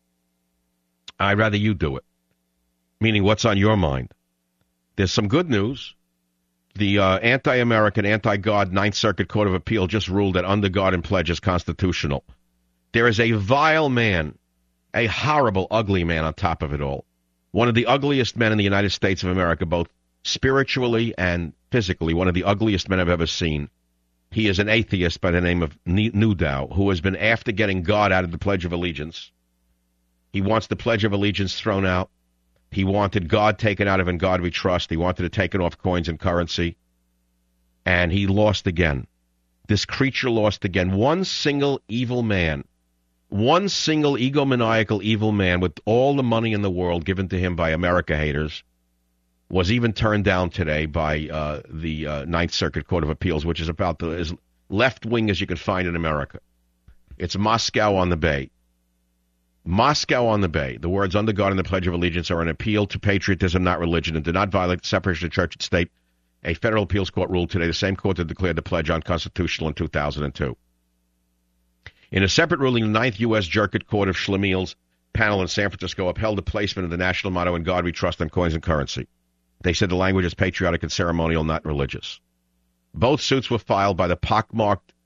I'd rather you do it. Meaning, what's on your mind? There's some good news. The uh, anti-American, anti-God Ninth Circuit Court of Appeal just ruled that under God and pledge is constitutional. There is a vile man, a horrible, ugly man on top of it all. One of the ugliest men in the United States of America, both spiritually and physically, one of the ugliest men I've ever seen. He is an atheist by the name of Newdow, who has been after getting God out of the Pledge of Allegiance. He wants the Pledge of Allegiance thrown out. He wanted God taken out of In God We Trust. He wanted to take it off coins and currency. And he lost again. This creature lost again. One single evil man, one single egomaniacal evil man with all the money in the world given to him by America haters was even turned down today by uh, the uh, Ninth Circuit Court of Appeals, which is about the, as left-wing as you can find in America. It's Moscow on the Bay. Moscow on the Bay. The words under God and the Pledge of Allegiance are an appeal to patriotism, not religion, and do not violate the separation of church and state. A federal appeals court ruled today, the same court that declared the pledge unconstitutional in two thousand two. In a separate ruling, the Ninth U S Circuit Court of Schlemiel's panel in San Francisco upheld the placement of the national motto In God We Trust on coins and currency. They said the language is patriotic and ceremonial, not religious. Both suits were filed by the pockmarked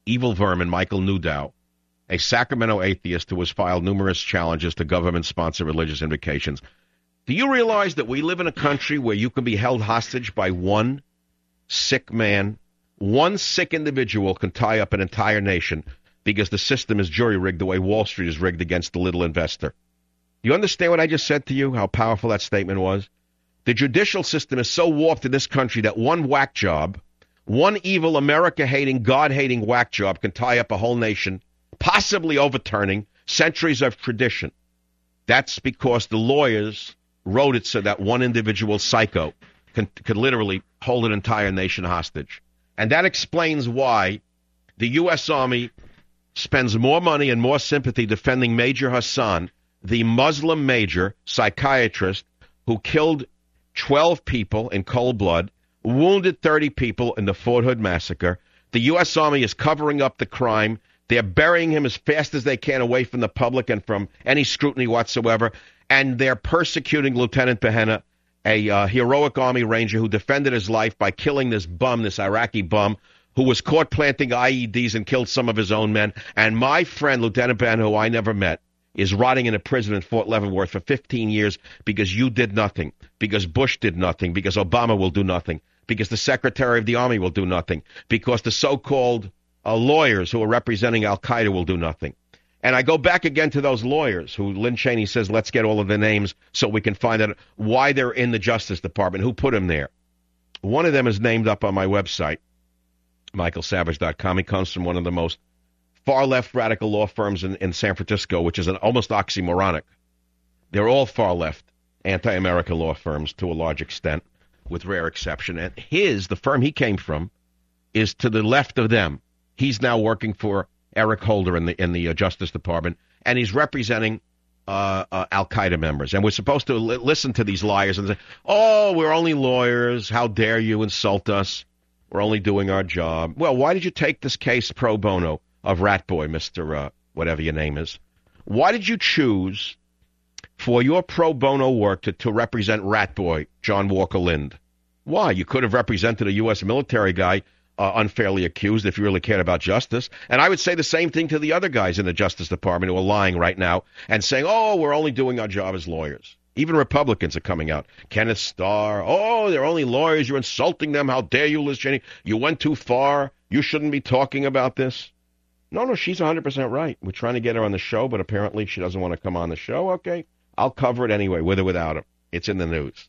evil vermin Michael Newdow, a Sacramento atheist who has filed numerous challenges to government-sponsored religious invocations. Do you realize that we live in a country where you can be held hostage by one sick man? One sick individual can tie up an entire nation because the system is jury-rigged the way Wall Street is rigged against the little investor. You understand what I just said to you, how powerful that statement was? The judicial system is so warped in this country that one whack job, one evil America-hating, God-hating whack job can tie up a whole nation, possibly overturning centuries of tradition. That's because the lawyers wrote it so that one individual psycho can, could literally hold an entire nation hostage. And that explains why the U S. Army spends more money and more sympathy defending Major Hassan, the Muslim major psychiatrist who killed twelve people in cold blood, wounded thirty people in the Fort Hood massacre. The U S. Army is covering up the crime. They're burying him as fast as they can away from the public and from any scrutiny whatsoever. And they're persecuting Lieutenant Behenna, a uh, heroic Army Ranger who defended his life by killing this bum, this Iraqi bum, who was caught planting I E Ds and killed some of his own men. And my friend, Lieutenant Behenna, who I never met, is rotting in a prison in Fort Leavenworth for fifteen years because you did nothing, because Bush did nothing, because Obama will do nothing, because the Secretary of the Army will do nothing, because the so-called uh, lawyers who are representing Al-Qaeda will do nothing. And I go back again to those lawyers who Lynn Cheney says, let's get all of their names so we can find out why they're in the Justice Department, who put them there. One of them is named up on my website, michael savage dot com. He comes from one of the most far-left radical law firms in, in San Francisco, which is an almost oxymoronic. They're all far-left anti-America law firms to a large extent, with rare exception. And his, the firm he came from, is to the left of them. He's now working for Eric Holder in the in the uh, Justice Department, and he's representing uh, uh, Al-Qaeda members. And we're supposed to li- listen to these liars and say, oh, we're only lawyers. How dare you insult us? We're only doing our job. Well, why did you take this case pro bono of Rat Boy, Mister Uh, whatever your name is? Why did you choose for your pro bono work to, to represent Rat Boy, John Walker Lind? Why? You could have represented a U S military guy uh, unfairly accused if you really cared about justice. And I would say the same thing to the other guys in the Justice Department who are lying right now and saying, oh, we're only doing our job as lawyers. Even Republicans are coming out. Kenneth Starr, oh, they're only lawyers. You're insulting them. How dare you, Liz Cheney? You went too far. You shouldn't be talking about this. No, no, she's one hundred percent right. We're trying to get her on the show, but apparently she doesn't want to come on the show. Okay, I'll cover it anyway, with or without her. It's in the news.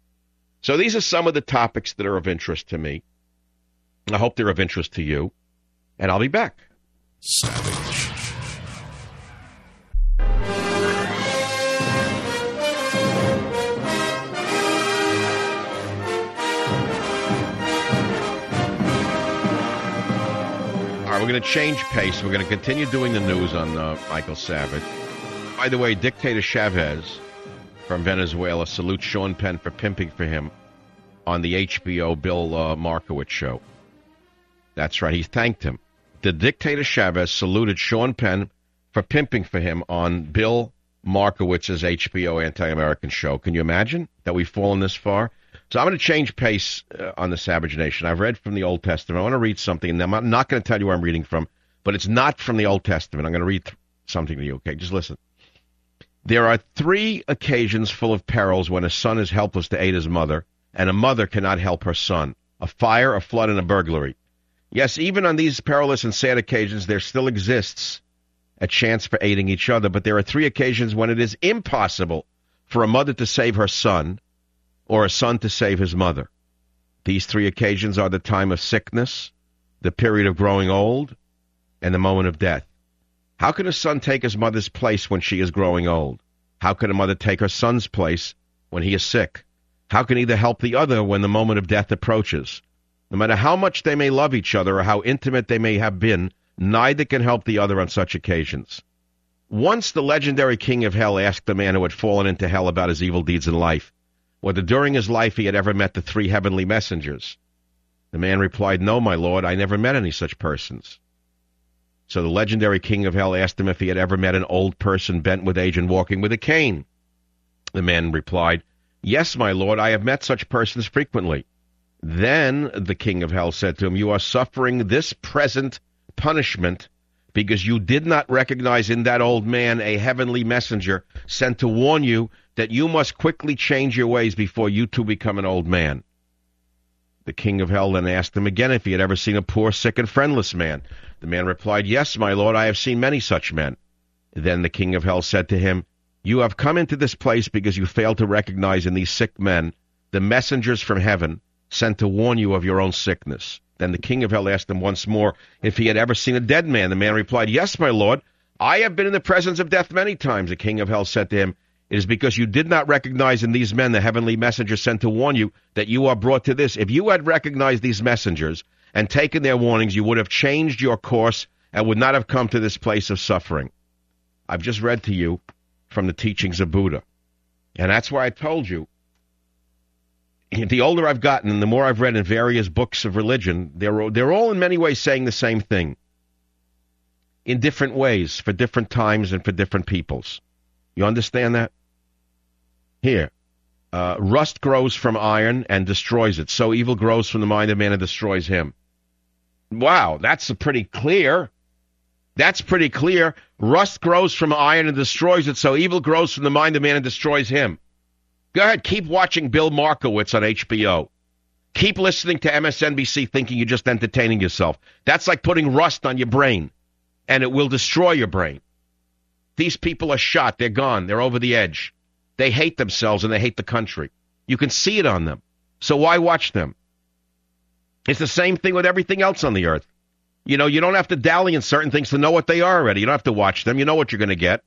So these are some of the topics that are of interest to me. I hope they're of interest to you. And I'll be back. Savage. All right, we're going to change pace. We're going to continue doing the news on uh, Michael Savage. By the way, Dictator Chavez from Venezuela salutes Sean Penn for pimping for him on the H B O Bill uh, Markowitz show. That's right, he thanked him. The Dictator Chavez saluted Sean Penn for pimping for him on Bill Markowitz's H B O anti-American show. Can you imagine that we've fallen this far? So I'm going to change pace uh, on the Savage Nation. I've read from the Old Testament. I want to read something, and I'm not going to tell you where I'm reading from, but it's not from the Old Testament. I'm going to read th- something to you, okay? Just listen. There are three occasions full of perils when a son is helpless to aid his mother, and a mother cannot help her son: a fire, a flood, and a burglary. Yes, even on these perilous and sad occasions, there still exists a chance for aiding each other, but there are three occasions when it is impossible for a mother to save her son or a son to save his mother. These three occasions are the time of sickness, the period of growing old, and the moment of death. How can a son take his mother's place when she is growing old? How can a mother take her son's place when he is sick? How can either help the other when the moment of death approaches? No matter how much they may love each other or how intimate they may have been, neither can help the other on such occasions. Once the legendary king of hell asked the man who had fallen into hell about his evil deeds in life whether during his life he had ever met the three heavenly messengers. The man replied, "No, my lord, I never met any such persons." So the legendary king of hell asked him if he had ever met an old person bent with age and walking with a cane. The man replied, "Yes, my lord, I have met such persons frequently." Then the king of hell said to him, "You are suffering this present punishment because you did not recognize in that old man a heavenly messenger sent to warn you that you must quickly change your ways before you too become an old man. The king of hell then asked him again if he had ever seen a poor, sick, and friendless man. The man replied, yes, my lord, I have seen many such men. Then the king of hell said to him, you have come into this place because you failed to recognize in these sick men the messengers from heaven sent to warn you of your own sickness. Then the king of hell asked him once more if he had ever seen a dead man. The man replied, yes, my lord, I have been in the presence of death many times. The king of hell said to him, it is because you did not recognize in these men the heavenly messenger sent to warn you that you are brought to this. If you had recognized these messengers and taken their warnings, you would have changed your course and would not have come to this place of suffering. I've just read to you from the teachings of Buddha. And that's why I told you, the older I've gotten and the more I've read in various books of religion, they're, they're all in many ways saying the same thing in different ways for different times and for different peoples. You understand that? Here, uh, rust grows from iron and destroys it. So evil grows from the mind of man and destroys him. Wow, that's a pretty clear. That's pretty clear. Rust grows from iron and destroys it. So evil grows from the mind of man and destroys him. Go ahead, keep watching Bill Markowitz on H B O. Keep listening to M S N B C thinking you're just entertaining yourself. That's like putting rust on your brain, and it will destroy your brain. These people are shot. They're gone. They're over the edge. They hate themselves, and they hate the country. You can see it on them. So why watch them? It's the same thing with everything else on the earth. You know, you don't have to dally in certain things to know what they are already. You don't have to watch them. You know what you're going to get.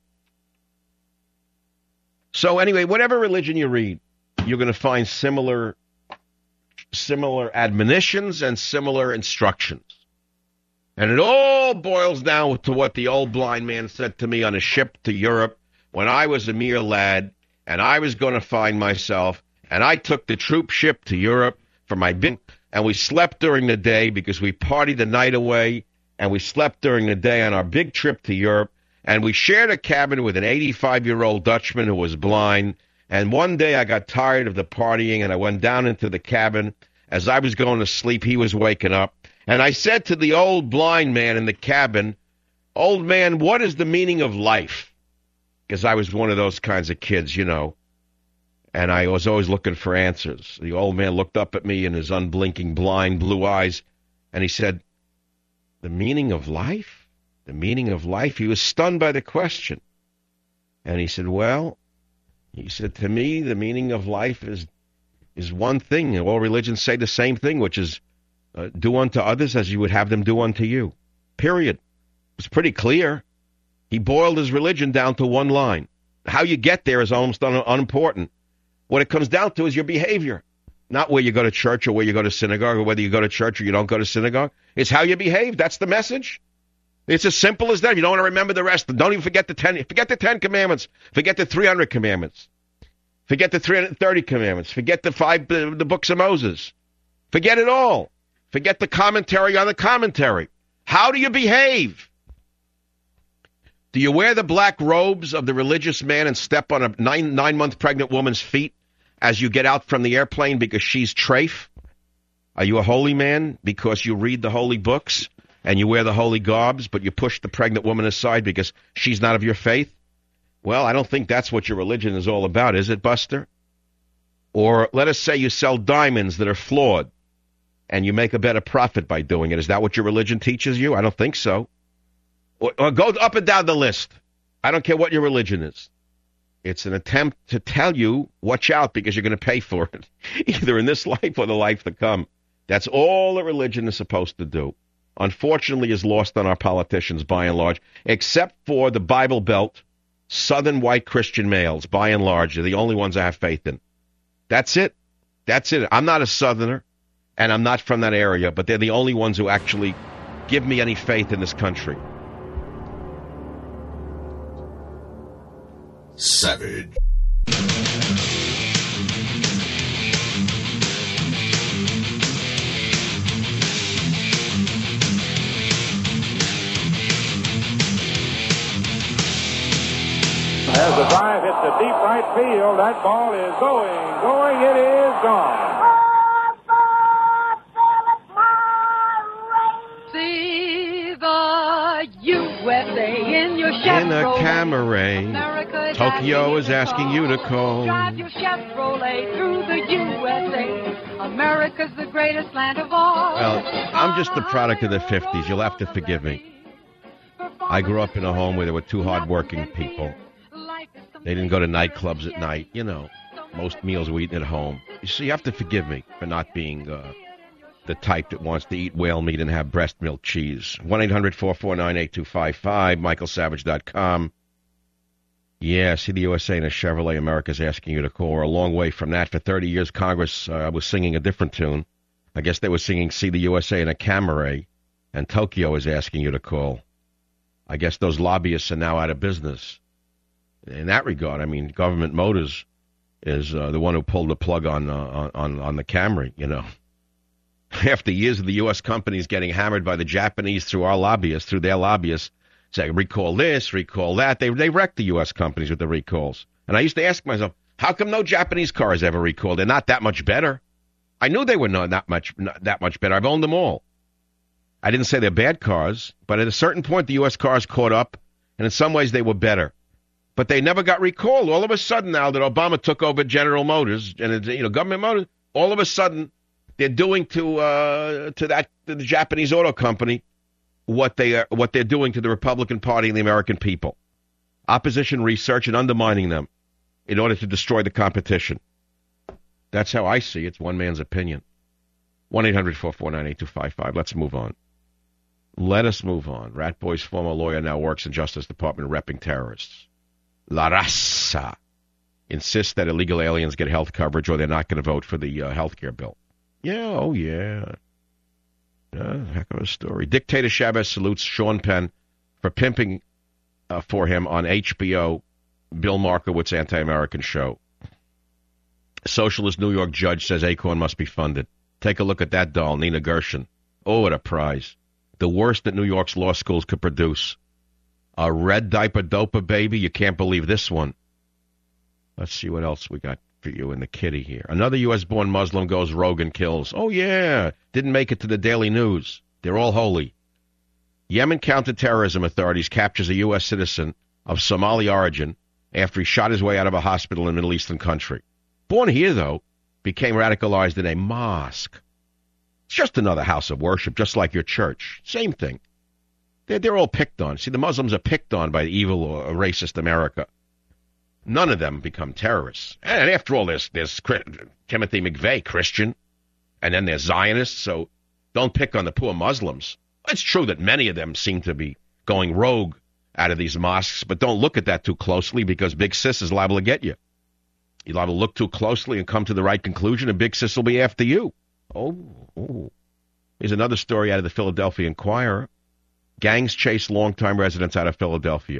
So anyway, whatever religion you read, you're going to find similar, similar admonitions and similar instructions. And it all boils down to what the old blind man said to me on a ship to Europe when I was a mere lad, and I was going to find myself, and I took the troop ship to Europe for my big, and we slept during the day because we partied the night away, and we slept during the day on our big trip to Europe. And we shared a cabin with an eighty-five-year-old Dutchman who was blind. And one day I got tired of the partying, and I went down into the cabin. As I was going to sleep, he was waking up. And I said to the old blind man in the cabin, old man, what is the meaning of life? Because I was one of those kinds of kids, you know. And I was always looking for answers. The old man looked up at me in his unblinking, blind blue eyes, and he said, the meaning of life? The meaning of life? He was stunned by the question. And he said, well, he said, to me, the meaning of life is is one thing. And all religions say the same thing, which is uh, do unto others as you would have them do unto you. Period. It's pretty clear. He boiled his religion down to one line. How you get there is almost un- unimportant. What it comes down to is your behavior. Not where you go to church or where you go to synagogue or whether you go to church or you don't go to synagogue. It's how you behave. That's the message. It's as simple as that. You don't want to remember the rest. Don't even forget the ten. Forget the Ten Commandments. Forget the three hundred Commandments. Forget the three hundred thirty Commandments. Forget the five, the, the books of Moses. Forget it all. Forget the commentary on the commentary. How do you behave? Do you wear the black robes of the religious man and step on a nine, nine-month pregnant woman's feet as you get out from the airplane because she's trafe? Are you a holy man because you read the holy books? And you wear the holy garbs, but you push the pregnant woman aside because she's not of your faith? Well, I don't think that's what your religion is all about, is it, Buster? Or let us say you sell diamonds that are flawed, and you make a better profit by doing it. Is that what your religion teaches you? I don't think so. Or, or go up and down the list. I don't care what your religion is. It's an attempt to tell you, watch out, because you're going to pay for it, either in this life or the life to come. That's all a religion is supposed to do. Unfortunately, is lost on our politicians by and large, except for the Bible Belt, Southern white Christian males, by and large. They're the only ones I have faith in. That's it. That's it. I'm not a Southerner, and I'm not from that area, but they're the only ones who actually give me any faith in this country. Savage. As the drive hits the deep right field, that ball is going, going, it is gone. See the the U S A in your Chevrolet. In a Camry. America is Tokyo is asking asking you to call. Drive your Chevrolet through the U S A. America's the greatest land of all. Well, I'm just the product of the fifties. You'll have to forgive me. I grew up in a home where there were two hard-working people. They didn't go to nightclubs at night. You know, most meals were eaten at home. You see, you have to forgive me for not being uh, the type that wants to eat whale meat and have breast milk cheese. one eight hundred four four nine eight two five five, michael savage dot com. Yeah, see the U S A in a Chevrolet. America's asking you to call. We're a long way from that. For thirty years, Congress uh, was singing a different tune. I guess they were singing See the U S A in a Camry, and Tokyo is asking you to call. I guess those lobbyists are now out of business. In that regard, I mean, Government Motors is uh, the one who pulled the plug on, uh, on on the Camry, you know. After years of the U S companies getting hammered by the Japanese through our lobbyists, through their lobbyists, saying, recall this, recall that, they they wrecked the U S companies with the recalls. And I used to ask myself, how come no Japanese cars ever recalled? They're not that much better. I knew they were not, not much not that much better. I've owned them all. I didn't say they're bad cars, but at a certain point, the U S cars caught up, and in some ways they were better. But they never got recalled. All of a sudden now that Obama took over General Motors, and you know, Government Motors, all of a sudden they're doing to uh, to that to the Japanese auto company what they are what they're doing to the Republican Party and the American people. Opposition research and undermining them in order to destroy the competition. That's how I see it. It's one man's opinion. one eight hundred four four nine eight two five five. Let's move on. Let us move on. Rat Boy's former lawyer now works in Justice Department repping terrorists. La Raza insists that illegal aliens get health coverage or they're not going to vote for the uh, health care bill. Yeah, oh yeah. Uh, heck of a story. Dictator Chavez salutes Sean Penn for pimping uh, for him on H B O, Bill Markowitz's anti-American show. Socialist New York judge says Acorn must be funded. Take a look at that doll, Nina Gershon. Oh, what a prize. The worst that New York's law schools could produce. A red diaper doper baby. You can't believe this one. Let's see what else we got for you in the kitty here. Another U S-born Muslim goes rogue and kills. Oh, yeah. Didn't make it to the Daily News. They're all holy. Yemen counterterrorism authorities captures a U S citizen of Somali origin after he shot his way out of a hospital in a Middle Eastern country. Born here, though, became radicalized in a mosque. It's just another house of worship, just like your church. Same thing. They're, they're all picked on. See, the Muslims are picked on by the evil or racist America. None of them become terrorists. And after all, there's, there's Timothy McVeigh, Christian, and then there's Zionists, so don't pick on the poor Muslims. It's true that many of them seem to be going rogue out of these mosques, but don't look at that too closely because Big Sis is liable to get you. You'll have to look too closely and come to the right conclusion, and Big Sis will be after you. Oh, oh. Here's another story out of the Philadelphia Inquirer. Gangs chase longtime residents out of Philadelphia.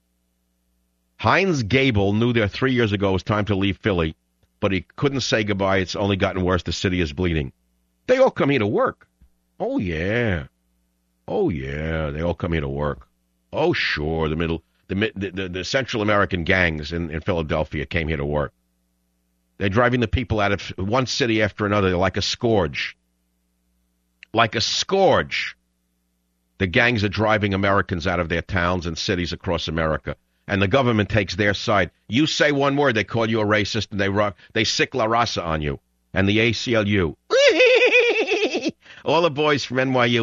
Heinz Gable knew there three years ago it was time to leave Philly, but he couldn't say goodbye. It's only gotten worse. The city is bleeding. They all come here to work. Oh, yeah. Oh, yeah. They all come here to work. Oh, sure. The middle, the the, the, the Central American gangs in, in Philadelphia came here to work. They're driving the people out of one city after another like a scourge. Like a scourge. The gangs are driving Americans out of their towns and cities across America. And the government takes their side. You say one word, they call you a racist, and they rock, they sick La Raza on you. And the A C L U. All the boys from N Y U.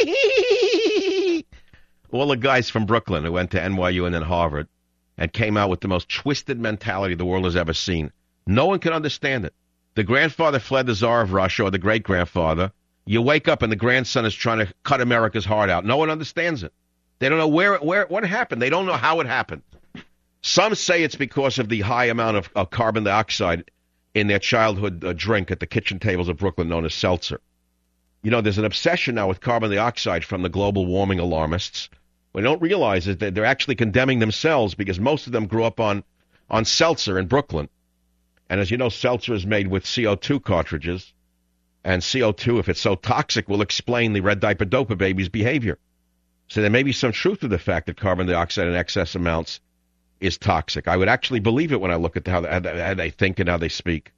All the guys from Brooklyn who went to N Y U and then Harvard and came out with the most twisted mentality the world has ever seen. No one can understand it. The grandfather fled the Tsar of Russia, or the great-grandfather. You wake up and the grandson is trying to cut America's heart out. No one understands it. They don't know where, where, what happened. They don't know how it happened. Some say it's because of the high amount of, of carbon dioxide in their childhood uh, drink at the kitchen tables of Brooklyn known as seltzer. You know, there's an obsession now with carbon dioxide from the global warming alarmists. What they don't realize is that they're actually condemning themselves because most of them grew up on, on seltzer in Brooklyn. And as you know, seltzer is made with C O two cartridges. And C O two, if it's so toxic, will explain the red diaper doper baby's behavior. So there may be some truth to the fact that carbon dioxide in excess amounts is toxic. I would actually believe it when I look at how they, how they think and how they speak.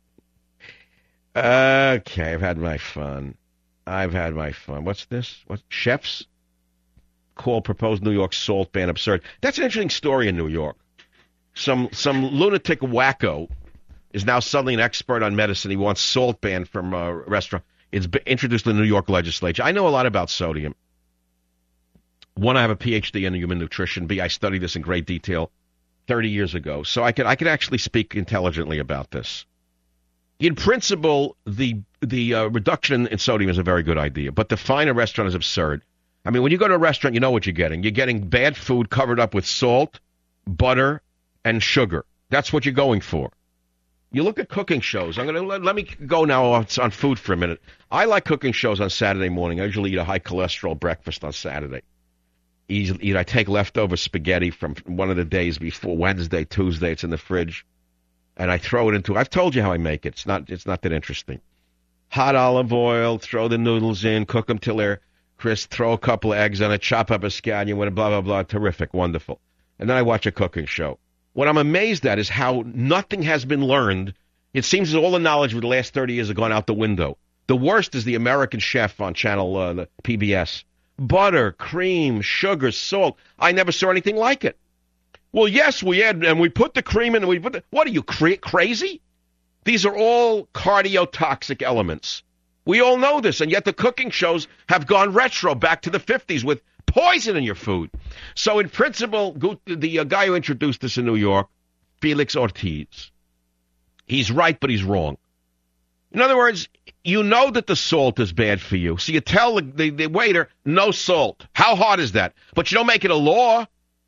Okay, I've had my fun. I've had my fun. What's this? What? Chefs call proposed New York salt ban absurd. That's an interesting story in New York. Some some lunatic wacko is now suddenly an expert on medicine. He wants salt banned from a restaurant. It's been introduced to the New York legislature. I know a lot about sodium. One, I have a P H D in human nutrition. B, I studied this in great detail thirty years ago. So I could I could actually speak intelligently about this. In principle, the the uh, reduction in sodium is a very good idea, but to fine a restaurant is absurd. I mean, when you go to a restaurant, you know what you're getting. You're getting bad food covered up with salt, butter, and sugar. That's what you're going for. You look at cooking shows. I'm gonna let, let me go now on, on food for a minute. I like cooking shows on Saturday morning. I usually eat a high cholesterol breakfast on Saturday. Eat, eat, I take leftover spaghetti from one of the days before, Wednesday, Tuesday. It's in the fridge. And I throw it into, I've told you how I make it. It's not it's not that interesting. Hot olive oil, throw the noodles in, cook them till they're crisp, throw a couple of eggs on it, chop up a scallion with a blah, blah, blah. Terrific, wonderful. And then I watch a cooking show. What I'm amazed at is how nothing has been learned. It seems that all the knowledge of the last thirty years have gone out the window. The worst is the American Chef on channel uh, the P B S. Butter, cream, sugar, salt. I never saw anything like it. Well, yes, we add, and we put the cream in, and we put the, what are you, cra- crazy? These are all cardiotoxic elements. We all know this, and yet the cooking shows have gone retro back to the fifties with poison in your food. So in principle, the uh, guy who introduced this in New York, Felix Ortiz, he's right, but he's wrong. In other words, you know that the salt is bad for you, so you tell the, the, the waiter, no salt. How hard is that? But you don't make it a law.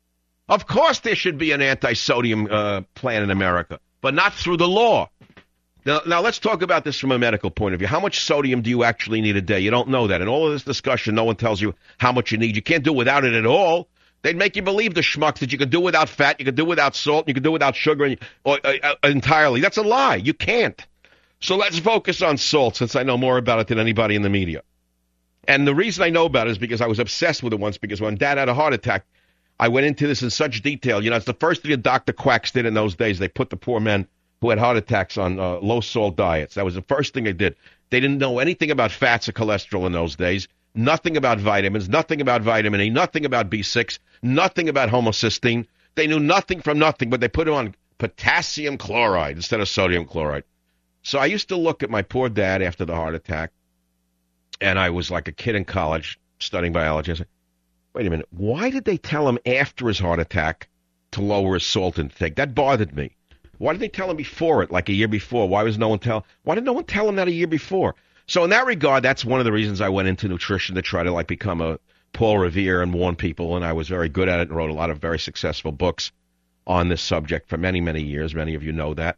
Of course there should be an anti-sodium uh, plan in America, but not through the law. Now, now, let's talk about this from a medical point of view. How much sodium do you actually need a day? You don't know that. In all of this discussion, no one tells you how much you need. You can't do without it at all. They'd make you believe, the schmucks, that you can do without fat, you can do without salt, you can do without sugar and, or, uh, uh, entirely. That's a lie. You can't. So let's focus on salt, since I know more about it than anybody in the media. And the reason I know about it is because I was obsessed with it once, because when Dad had a heart attack, I went into this in such detail. You know, it's the first thing that Doctor Quacks did in those days. They put the poor men who had heart attacks on uh, low-salt diets. That was the first thing they did. They didn't know anything about fats or cholesterol in those days, nothing about vitamins, nothing about vitamin E, nothing about B six, nothing about homocysteine. They knew nothing from nothing, but they put it on potassium chloride instead of sodium chloride. So I used to look at my poor dad after the heart attack, and I was like a kid in college studying biology. I said, wait a minute, why did they tell him after his heart attack to lower his salt intake? That bothered me. Why did they tell him before it, like a year before? Why was no one tell? Why did no one tell him that a year before? So in that regard, that's one of the reasons I went into nutrition, to try to like become a Paul Revere and warn people, and I was very good at it and wrote a lot of very successful books on this subject for many, many years. Many of you know that.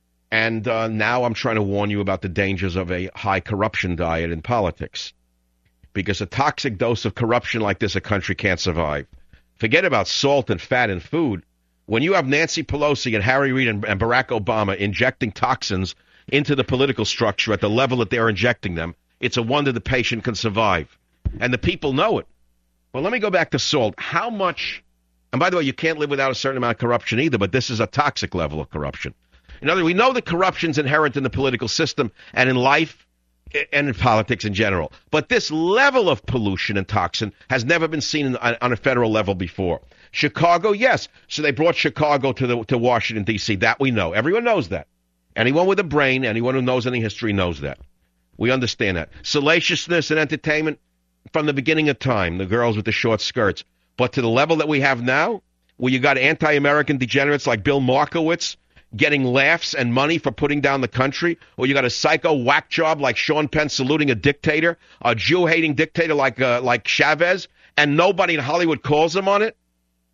And uh, now I'm trying to warn you about the dangers of a high corruption diet in politics. Because a toxic dose of corruption like this, a country can't survive. Forget about salt and fat in food. When you have Nancy Pelosi and Harry Reid and, and Barack Obama injecting toxins into the political structure at the level that they're injecting them, it's a wonder the patient can survive. And the people know it. Well, let me go back to salt. How much, and by the way, you can't live without a certain amount of corruption either, but this is a toxic level of corruption. In other words, we know that corruption's inherent in the political system and in life and in politics in general. But this level of pollution and toxin has never been seen in, on, on a federal level before. Chicago, yes. So they brought Chicago to the to Washington, D C That we know. Everyone knows that. Anyone with a brain, anyone who knows any history knows that. We understand that. Salaciousness and entertainment from the beginning of time, the girls with the short skirts. But to the level that we have now, where you got anti-American degenerates like Bill Markowitz getting laughs and money for putting down the country, or you got a psycho whack job like Sean Penn saluting a dictator, a Jew-hating dictator like uh, like Chavez, and nobody in Hollywood calls him on it?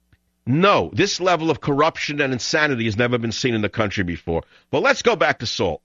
No, this level of corruption and insanity has never been seen in the country before. Well, let's go back to salt.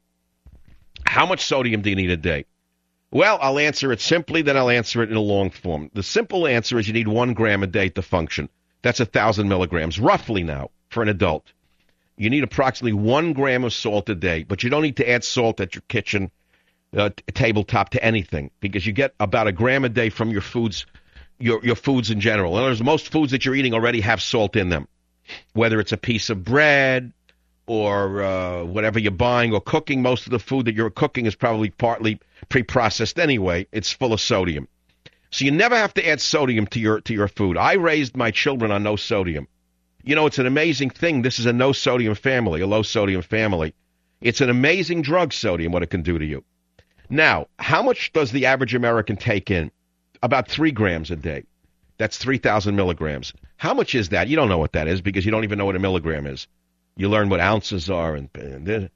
How much sodium do you need a day? Well, I'll answer it simply, then I'll answer it in a long form. The simple answer is you need one gram a day to function. That's a thousand milligrams, roughly now, for an adult. You need approximately one gram of salt a day, but you don't need to add salt at your kitchen uh, tabletop to anything, because you get about a gram a day from your foods, your your foods in general. In other words, most foods that you're eating already have salt in them, whether it's a piece of bread or uh, whatever you're buying or cooking. Most of the food that you're cooking is probably partly pre-processed anyway. It's full of sodium. So you never have to add sodium to your to your food. I raised my children on no sodium. You know, it's an amazing thing. This is a no-sodium family, a low-sodium family. It's an amazing drug, sodium, what it can do to you. Now, how much does the average American take in? About three grams a day. That's three thousand milligrams. How much is that? You don't know what that is because you don't even know what a milligram is. You learn what ounces are. And, and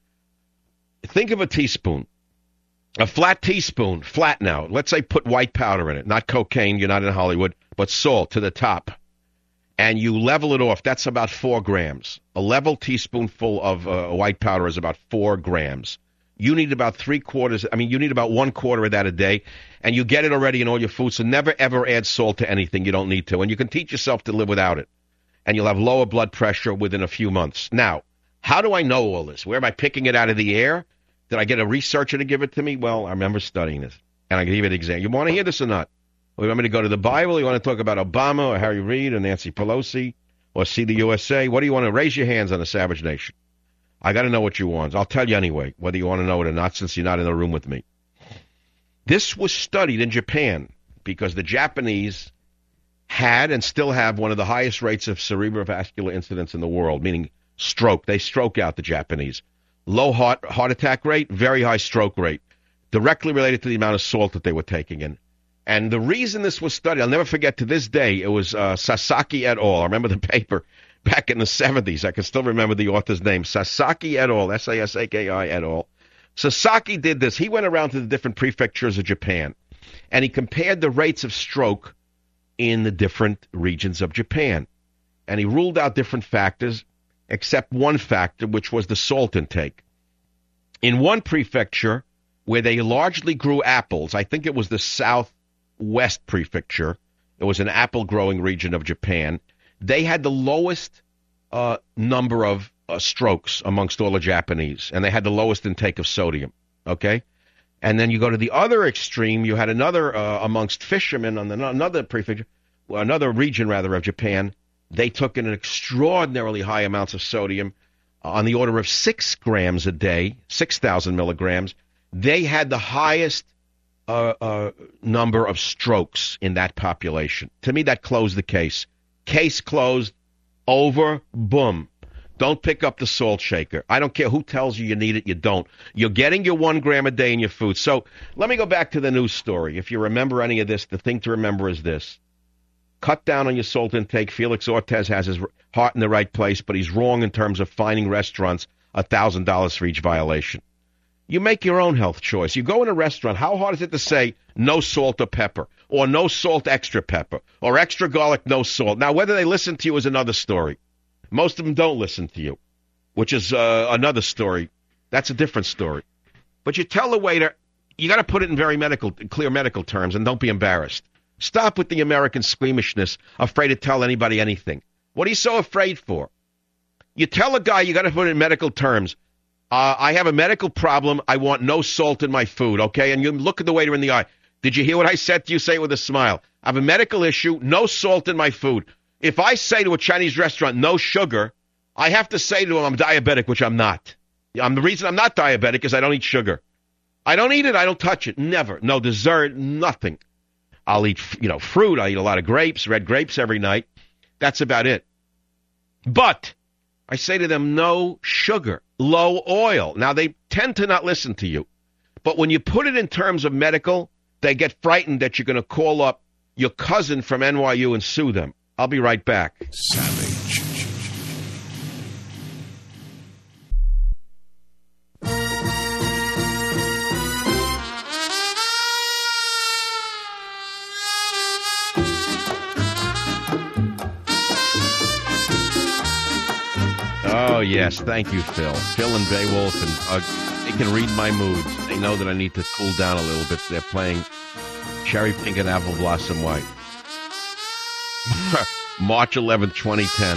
think of a teaspoon. A flat teaspoon, flat now. Let's say put white powder in it. Not cocaine, you're not in Hollywood, but salt to the top. And you level it off. That's about four grams. A level teaspoonful of uh, white powder is about four grams. You need about three quarters. I mean, you need about one quarter of that a day. And you get it already in all your food. So never, ever add salt to anything you don't need to. And you can teach yourself to live without it. And you'll have lower blood pressure within a few months. Now, how do I know all this? Where am I picking it out of the air? Did I get a researcher to give it to me? Well, I remember studying this. And I can give you an example. You want to hear this or not? Or you want me to go to the Bible? You want to talk about Obama or Harry Reid or Nancy Pelosi or see the U S A? What do you want to raise your hands on the Savage Nation? I got to know what you want. I'll tell you anyway, whether you want to know it or not, since you're not in the room with me. This was studied in Japan because the Japanese had and still have one of the highest rates of cerebrovascular incidents in the world, meaning stroke. They stroke out, the Japanese. Low heart, heart attack rate, very high stroke rate, directly related to the amount of salt that they were taking in. And the reason this was studied, I'll never forget to this day, it was uh, Sasaki et al. I remember the paper back in the seventies. I can still remember the author's name, Sasaki et al., S A S A K I et al. Sasaki did this. He went around to the different prefectures of Japan, and he compared the rates of stroke in the different regions of Japan. And he ruled out different factors, except one factor, which was the salt intake. In one prefecture, where they largely grew apples, I think it was the Southwest Prefecture, it was an apple-growing region of Japan, they had the lowest uh, number of uh, strokes amongst all the Japanese, and they had the lowest intake of sodium, okay? And then you go to the other extreme, you had another, uh, amongst fishermen on the, another prefecture, well, another region, rather, of Japan, they took in an extraordinarily high amounts of sodium, uh, on the order of six grams a day, six thousand milligrams. They had the highest uh, uh, number of strokes in that population. To me, that closed the case. Case closed, over, boom. Don't pick up the salt shaker. I don't care who tells you you need it, you don't. You're getting your one gram a day in your food. So let me go back to the news story. If you remember any of this, the thing to remember is this. Cut down on your salt intake. Felix Ortez has his heart in the right place, but he's wrong in terms of fining restaurants one thousand dollars for each violation. You make your own health choice. You go in a restaurant, how hard is it to say no salt or pepper, or no salt, extra pepper, or extra garlic, no salt? Now, whether they listen to you is another story. Most of them don't listen to you, which is uh, another story. That's a different story. But you tell the waiter, you got to put it in very medical, clear medical terms, and don't be embarrassed. Stop with the American squeamishness, afraid to tell anybody anything. What are you so afraid for? You tell a guy you got to put it in medical terms. Uh, I have a medical problem. I want no salt in my food, okay? And you look at the waiter in the eye. Did you hear what I said to you? Say it with a smile. I have a medical issue, no salt in my food. If I say to a Chinese restaurant, no sugar, I have to say to them I'm diabetic, which I'm not. I'm the reason I'm not diabetic is I don't eat sugar. I don't eat it. I don't touch it. Never. No dessert, nothing. I'll eat, you know, fruit. I eat a lot of grapes, red grapes every night. That's about it. But I say to them, no sugar, low oil. Now, they tend to not listen to you. But when you put it in terms of medical, they get frightened that you're going to call up your cousin from N Y U and sue them. I'll be right back. Savage. Oh, yes. Thank you, Phil. Phil and Beowulf, and uh, they can read my moods. They know that I need to cool down a little bit. So they're playing Cherry Pink and Apple Blossom White. March eleventh, twenty ten.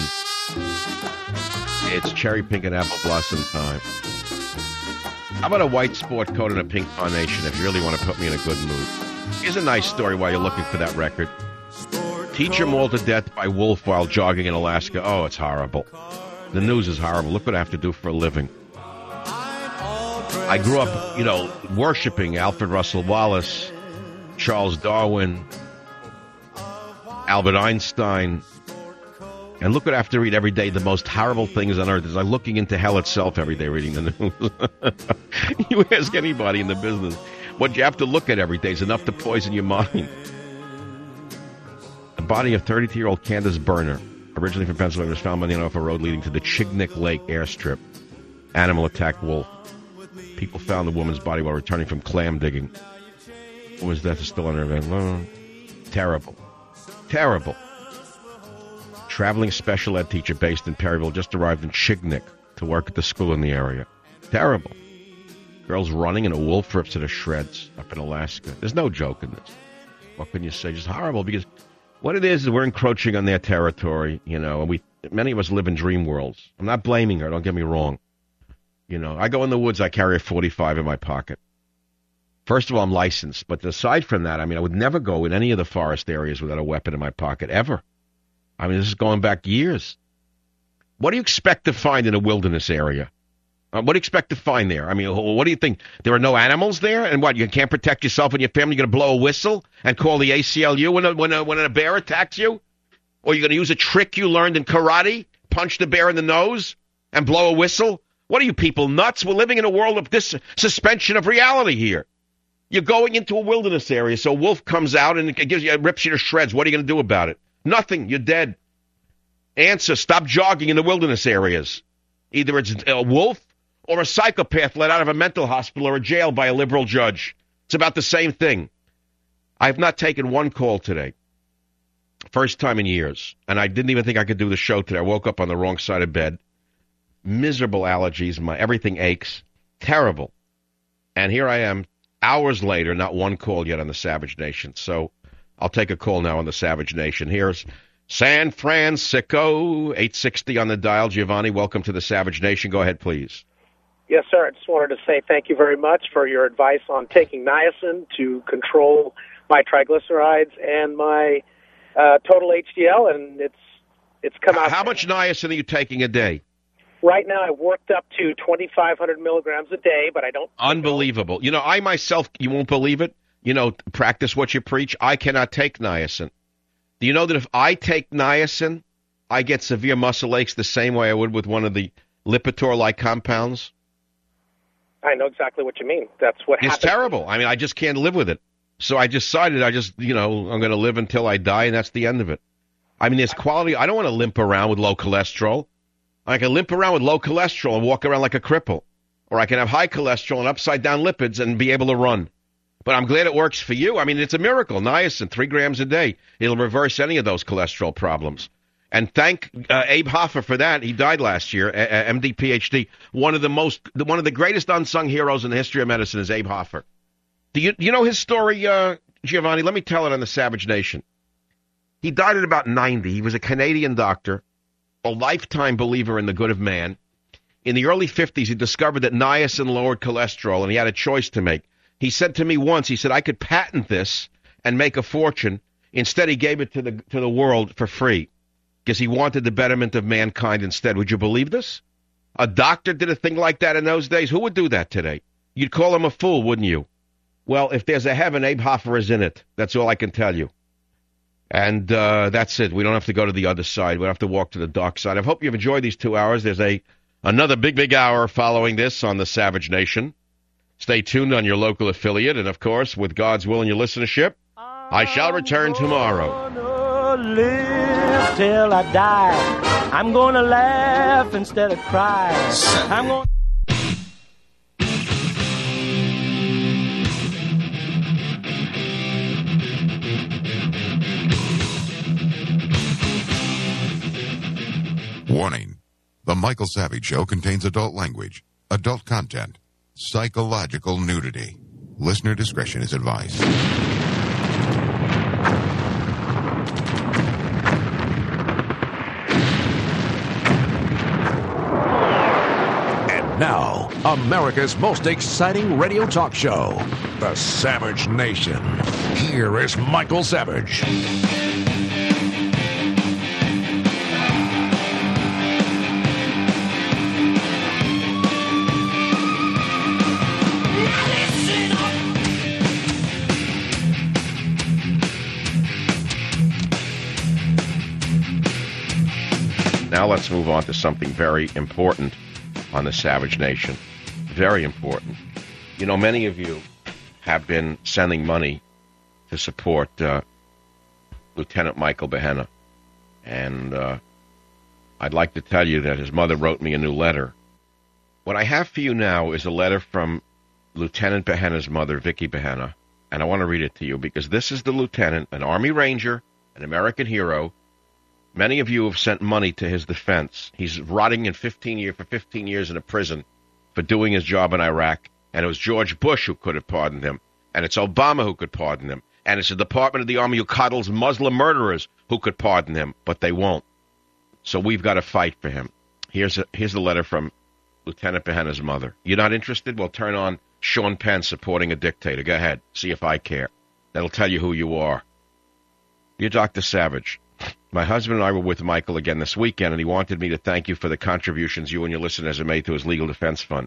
It's Cherry Pink and Apple Blossom time. How about a white sport coat and a pink carnation if you really want to put me in a good mood? Here's a nice story while you're looking for that record. Teacher mauled to death by wolf while jogging in Alaska. Oh, it's horrible. The news is horrible. Look what I have to do for a living. I grew up, you know, worshiping Alfred Russel Wallace, Charles Darwin, Albert Einstein. And look what I have to read every day. The most horrible things on earth is like looking into hell itself every day reading the news. You ask anybody in the business, what you have to look at every day is enough to poison your mind. The body of thirty-two-year-old Candace Berner, originally from Pennsylvania, was found on the Anofa Road leading to the Chignik Lake airstrip. Animal attacked wolf. People found the woman's body while returning from clam digging. Woman's death is still under investigation. Terrible. Terrible. Traveling special ed teacher based in Perryville just arrived in Chignik to work at the school in the area. Terrible. Girls running and a wolf rips her to shreds up in Alaska. There's no joke in this. What can you say? Just horrible, because what it is is we're encroaching on their territory, you know, and we many of us live in dream worlds. I'm not blaming her, don't get me wrong. You know, I go in the woods, I carry a forty-five in my pocket. First of all, I'm licensed, but aside from that, I mean, I would never go in any of the forest areas without a weapon in my pocket, ever. I mean, this is going back years. What do you expect to find in a wilderness area? Uh, what do you expect to find there? I mean, what do you think? There are no animals there? And what, you can't protect yourself and your family? You're going to blow a whistle and call the A C L U when a, when a, when a bear attacks you? Or you're going to use a trick you learned in karate, punch the bear in the nose, and blow a whistle? What are you people, nuts? We're living in a world of this suspension of reality here. You're going into a wilderness area, so a wolf comes out and it gives you, it rips you to shreds. What are you going to do about it? Nothing. You're dead. Answer, stop jogging in the wilderness areas. Either it's a wolf or a psychopath let out of a mental hospital or a jail by a liberal judge. It's about the same thing. I have not taken one call today. First time in years. And I didn't even think I could do the show today. I woke up on the wrong side of bed. Miserable allergies. My everything aches. Terrible. And here I am, hours later, not one call yet on the Savage Nation. So I'll take a call now on the Savage Nation. Here's San Francisco, eight sixty on the dial. Giovanni, welcome to the Savage Nation. Go ahead, please. Yes, sir. I just wanted to say thank you very much for your advice on taking niacin to control my triglycerides and my uh, total H D L, and it's it's come out. How much niacin are you taking a day? Right now, I've worked up to twenty-five hundred milligrams a day, but I don't... Unbelievable. You know, I myself, you won't believe it, you know, practice what you preach. I cannot take niacin. Do you know that if I take niacin, I get severe muscle aches the same way I would with one of the Lipitor-like compounds? I know exactly what you mean. That's what It's happens. terrible. I mean, I just can't live with it. So I decided I just, you know, I'm going to live until I die, and that's the end of it. I mean, there's quality. I don't want to limp around with low cholesterol. I can limp around with low cholesterol and walk around like a cripple. Or I can have high cholesterol and upside-down lipids and be able to run. But I'm glad it works for you. I mean, it's a miracle. Niacin, three grams a day. It'll reverse any of those cholesterol problems. And thank uh, Abe Hoffa for that. He died last year, uh, M D, P H D. One of the most, one of the greatest unsung heroes in the history of medicine is Abe Hoffa. Do you, you know his story, uh, Giovanni? Let me tell it on the Savage Nation. He died at about ninety. He was a Canadian doctor, a lifetime believer in the good of man. In the early fifties, he discovered that niacin lowered cholesterol, and he had a choice to make. He said to me once, he said, I could patent this and make a fortune. Instead, he gave it to the to the world for free because he wanted the betterment of mankind instead. Would you believe this? A doctor did a thing like that in those days. Who would do that today? You'd call him a fool, wouldn't you? Well, if there's a heaven, Abe Hoffa is in it. That's all I can tell you. And uh, that's it. We don't have to go to the other side. We don't have to walk to the dark side. I hope you've enjoyed these two hours. There's a another big, big hour following this on the Savage Nation. Stay tuned on your local affiliate. And, of course, with God's will and your listenership, I shall return tomorrow. Live till I die. I'm going to laugh instead of cry. I'm going Warning. The Michael Savage Show contains adult language, adult content, psychological nudity. Listener discretion is advised. And now, America's most exciting radio talk show, The Savage Nation. Here is Michael Savage. Now let's move on to something very important on the Savage Nation. Very important. You know, many of you have been sending money to support uh, Lieutenant Michael Behenna. And uh, I'd like to tell you that his mother wrote me a new letter. What I have for you now is a letter from Lieutenant Behenna's mother, Vicky Behenna, and I want to read it to you because this is the lieutenant, an Army Ranger, an American hero. Many of you have sent money to his defense. He's rotting in fifteen year, for fifteen years in a prison for doing his job in Iraq, and it was George Bush who could have pardoned him, and it's Obama who could pardon him, and it's the Department of the Army who coddles Muslim murderers who could pardon him, but they won't. So we've got to fight for him. Here's a, here's the letter from Lieutenant Behenna's mother. You're not interested? Well, turn on Sean Penn supporting a dictator. Go ahead. See if I care. That'll tell you who you are. Dear Doctor Savage, my husband and I were with Michael again this weekend, and he wanted me to thank you for the contributions you and your listeners have made to his legal defense fund.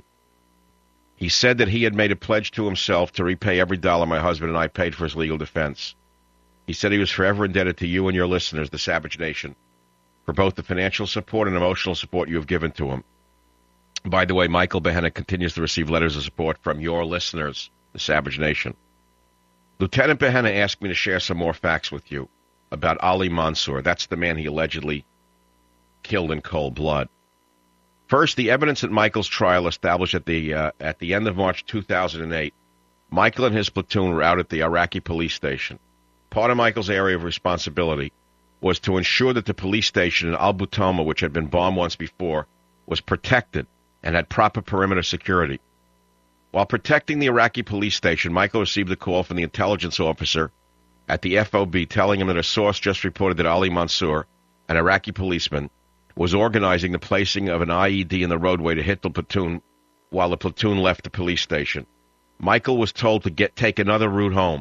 He said that he had made a pledge to himself to repay every dollar my husband and I paid for his legal defense. He said he was forever indebted to you and your listeners, the Savage Nation, for both the financial support and emotional support you have given to him. By the way, Michael Behenna continues to receive letters of support from your listeners, the Savage Nation. Lieutenant Behenna asked me to share some more facts with you about Ali Mansour. That's the man he allegedly killed in cold blood. First, the evidence at Michael's trial established at the uh, at the end of March two thousand eight, Michael and his platoon were out at the Iraqi police station. Part of Michael's area of responsibility was to ensure that the police station in Al-Butoma, which had been bombed once before, was protected and had proper perimeter security. While protecting the Iraqi police station, Michael received a call from the intelligence officer at the F O B telling him that a source just reported that Ali Mansour, an Iraqi policeman, was organizing the placing of an I E D in the roadway to hit the platoon while the platoon left the police station. Michael was told to get take another route home.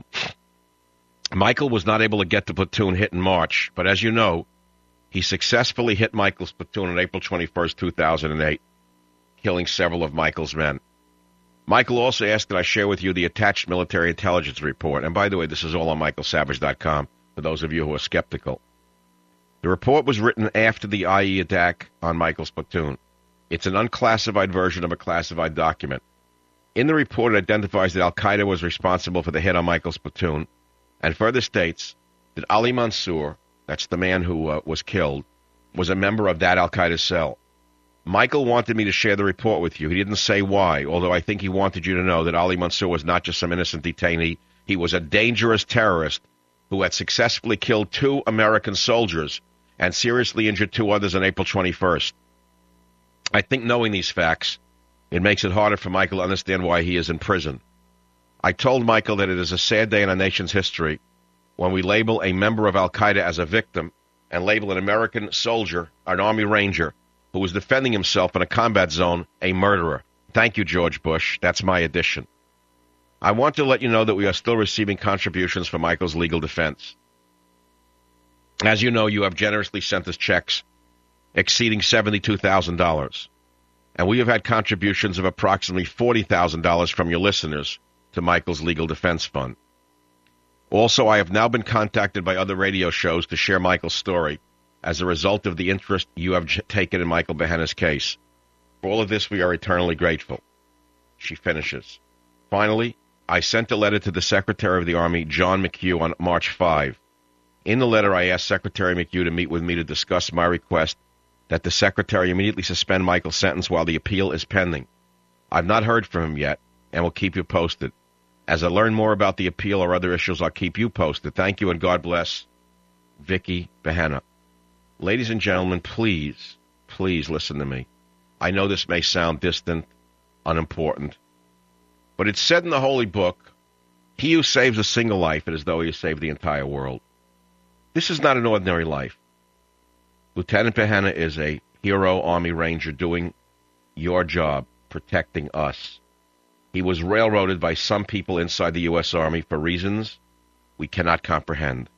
Michael was not able to get the platoon hit in March, but as you know, he successfully hit Michael's platoon on April twenty-first, two thousand eight, killing several of Michael's men. Michael also asked that I share with you the attached military intelligence report. And by the way, this is all on michael savage dot com for those of you who are skeptical. The report was written after the I E attack on Michael's platoon. It's an unclassified version of a classified document. In the report, it identifies that Al-Qaeda was responsible for the hit on Michael's platoon, and further states that Ali Mansour, that's the man who uh, was killed, was a member of that Al-Qaeda cell. Michael wanted me to share the report with you. He didn't say why, although I think he wanted you to know that Ali Mansour was not just some innocent detainee. He was a dangerous terrorist who had successfully killed two American soldiers and seriously injured two others on April twenty-first. I think knowing these facts, it makes it harder for Michael to understand why he is in prison. I told Michael that it is a sad day in our nation's history when we label a member of Al-Qaeda as a victim and label an American soldier, an Army Ranger, who was defending himself in a combat zone, a murderer. Thank you, George Bush. That's my addition. I want to let you know that we are still receiving contributions for Michael's legal defense. As you know, you have generously sent us checks exceeding seventy-two thousand dollars, and we have had contributions of approximately forty thousand dollars from your listeners to Michael's legal defense fund. Also, I have now been contacted by other radio shows to share Michael's story as a result of the interest you have taken in Michael Behenna's case. For all of this, we are eternally grateful. She finishes. Finally, I sent a letter to the Secretary of the Army, John McHugh, on March fifth. In the letter, I asked Secretary McHugh to meet with me to discuss my request that the Secretary immediately suspend Michael's sentence while the appeal is pending. I've not heard from him yet, and will keep you posted. As I learn more about the appeal or other issues, I'll keep you posted. Thank you, and God bless. Vicky Behenna. Ladies and gentlemen, please, please listen to me. I know this may sound distant, unimportant, but it's said in the Holy Book, he who saves a single life is as though he has saved the entire world. This is not an ordinary life. Lieutenant Behenna is a hero Army Ranger doing your job, protecting us. He was railroaded by some people inside the U S Army for reasons we cannot comprehend.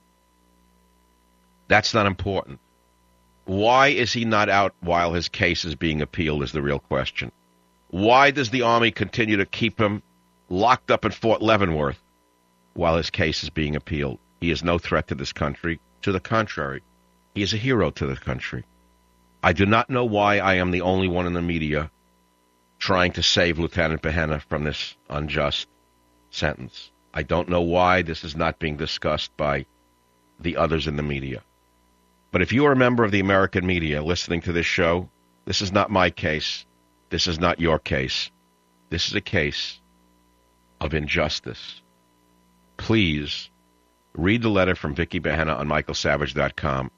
That's not important. Why is he not out while his case is being appealed is the real question. Why does the Army continue to keep him locked up in Fort Leavenworth while his case is being appealed? He is no threat to this country. To the contrary, he is a hero to the country. I do not know why I am the only one in the media trying to save Lieutenant Behenna from this unjust sentence. I don't know why this is not being discussed by the others in the media. But if you are a member of the American media listening to this show, this is not my case. This is not your case. This is a case of injustice. Please read the letter from Vicky Behenna on michael savage dot com.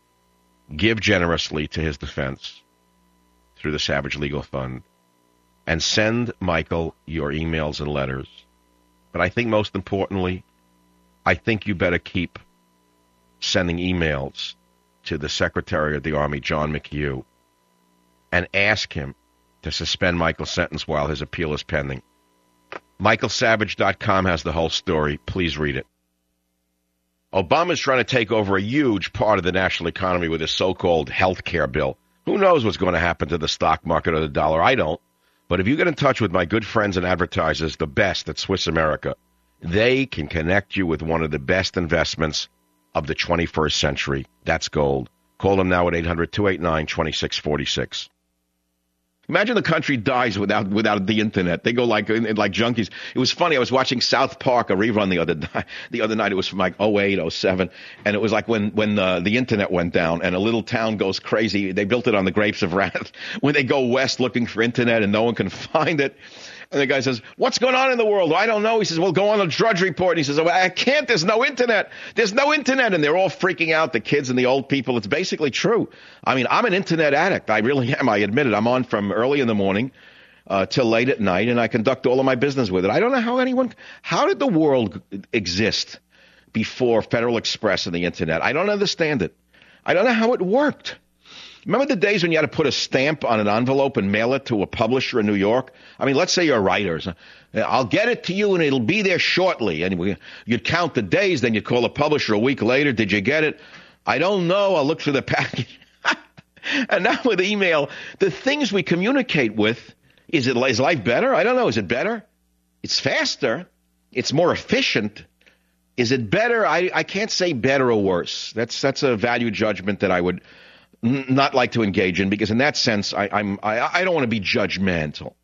Give generously to his defense through the Savage Legal Fund. And send Michael your emails and letters. But I think most importantly, I think you better keep sending emails to the Secretary of the Army, John McHugh, and ask him to suspend Michael's sentence while his appeal is pending. michael savage dot com has the whole story. Please read it. Obama's trying to take over a huge part of the national economy with his so-called health care bill. Who knows what's going to happen to the stock market or the dollar? I don't. But if you get in touch with my good friends and advertisers, the best at Swiss America, they can connect you with one of the best investments of the twenty-first century. That's gold. Call them now at eight hundred, two eight nine, two six four six. Imagine the country dies without without the internet. They go like like junkies. It was funny. I was watching South Park, a rerun the other night. The other night it was from like oh eight, oh seven, and it was like when when the, the internet went down and a little town goes crazy. They built it on the Grapes of Wrath. When they go west looking for internet and no one can find it, and the guy says, "What's going on in the world?" "I don't know." He says, "Well, go on a Drudge Report." And he says, "Oh, I can't. There's no internet. There's no internet." And they're all freaking out, the kids and the old people. It's basically true. I mean, I'm an internet addict. I really am. I admit it. I'm on from early in the morning uh, till late at night, and I conduct all of my business with it. I don't know how anyone – how did the world exist before Federal Express and the internet? I don't understand it. I don't know how it worked. Remember the days when you had to put a stamp on an envelope and mail it to a publisher in New York? I mean, let's say you're writers. I'll get it to you and it'll be there shortly. And you'd count the days, then you'd call a publisher a week later. Did you get it? I don't know. I'll look through the package. And now with email, the things we communicate with, is it is life better? I don't know. Is it better? It's faster. It's more efficient. Is it better? I, I can't say better or worse. That's that's a value judgment that I would n- not like to engage in, because in that sense, I, I'm I, I don't want to be judgmental.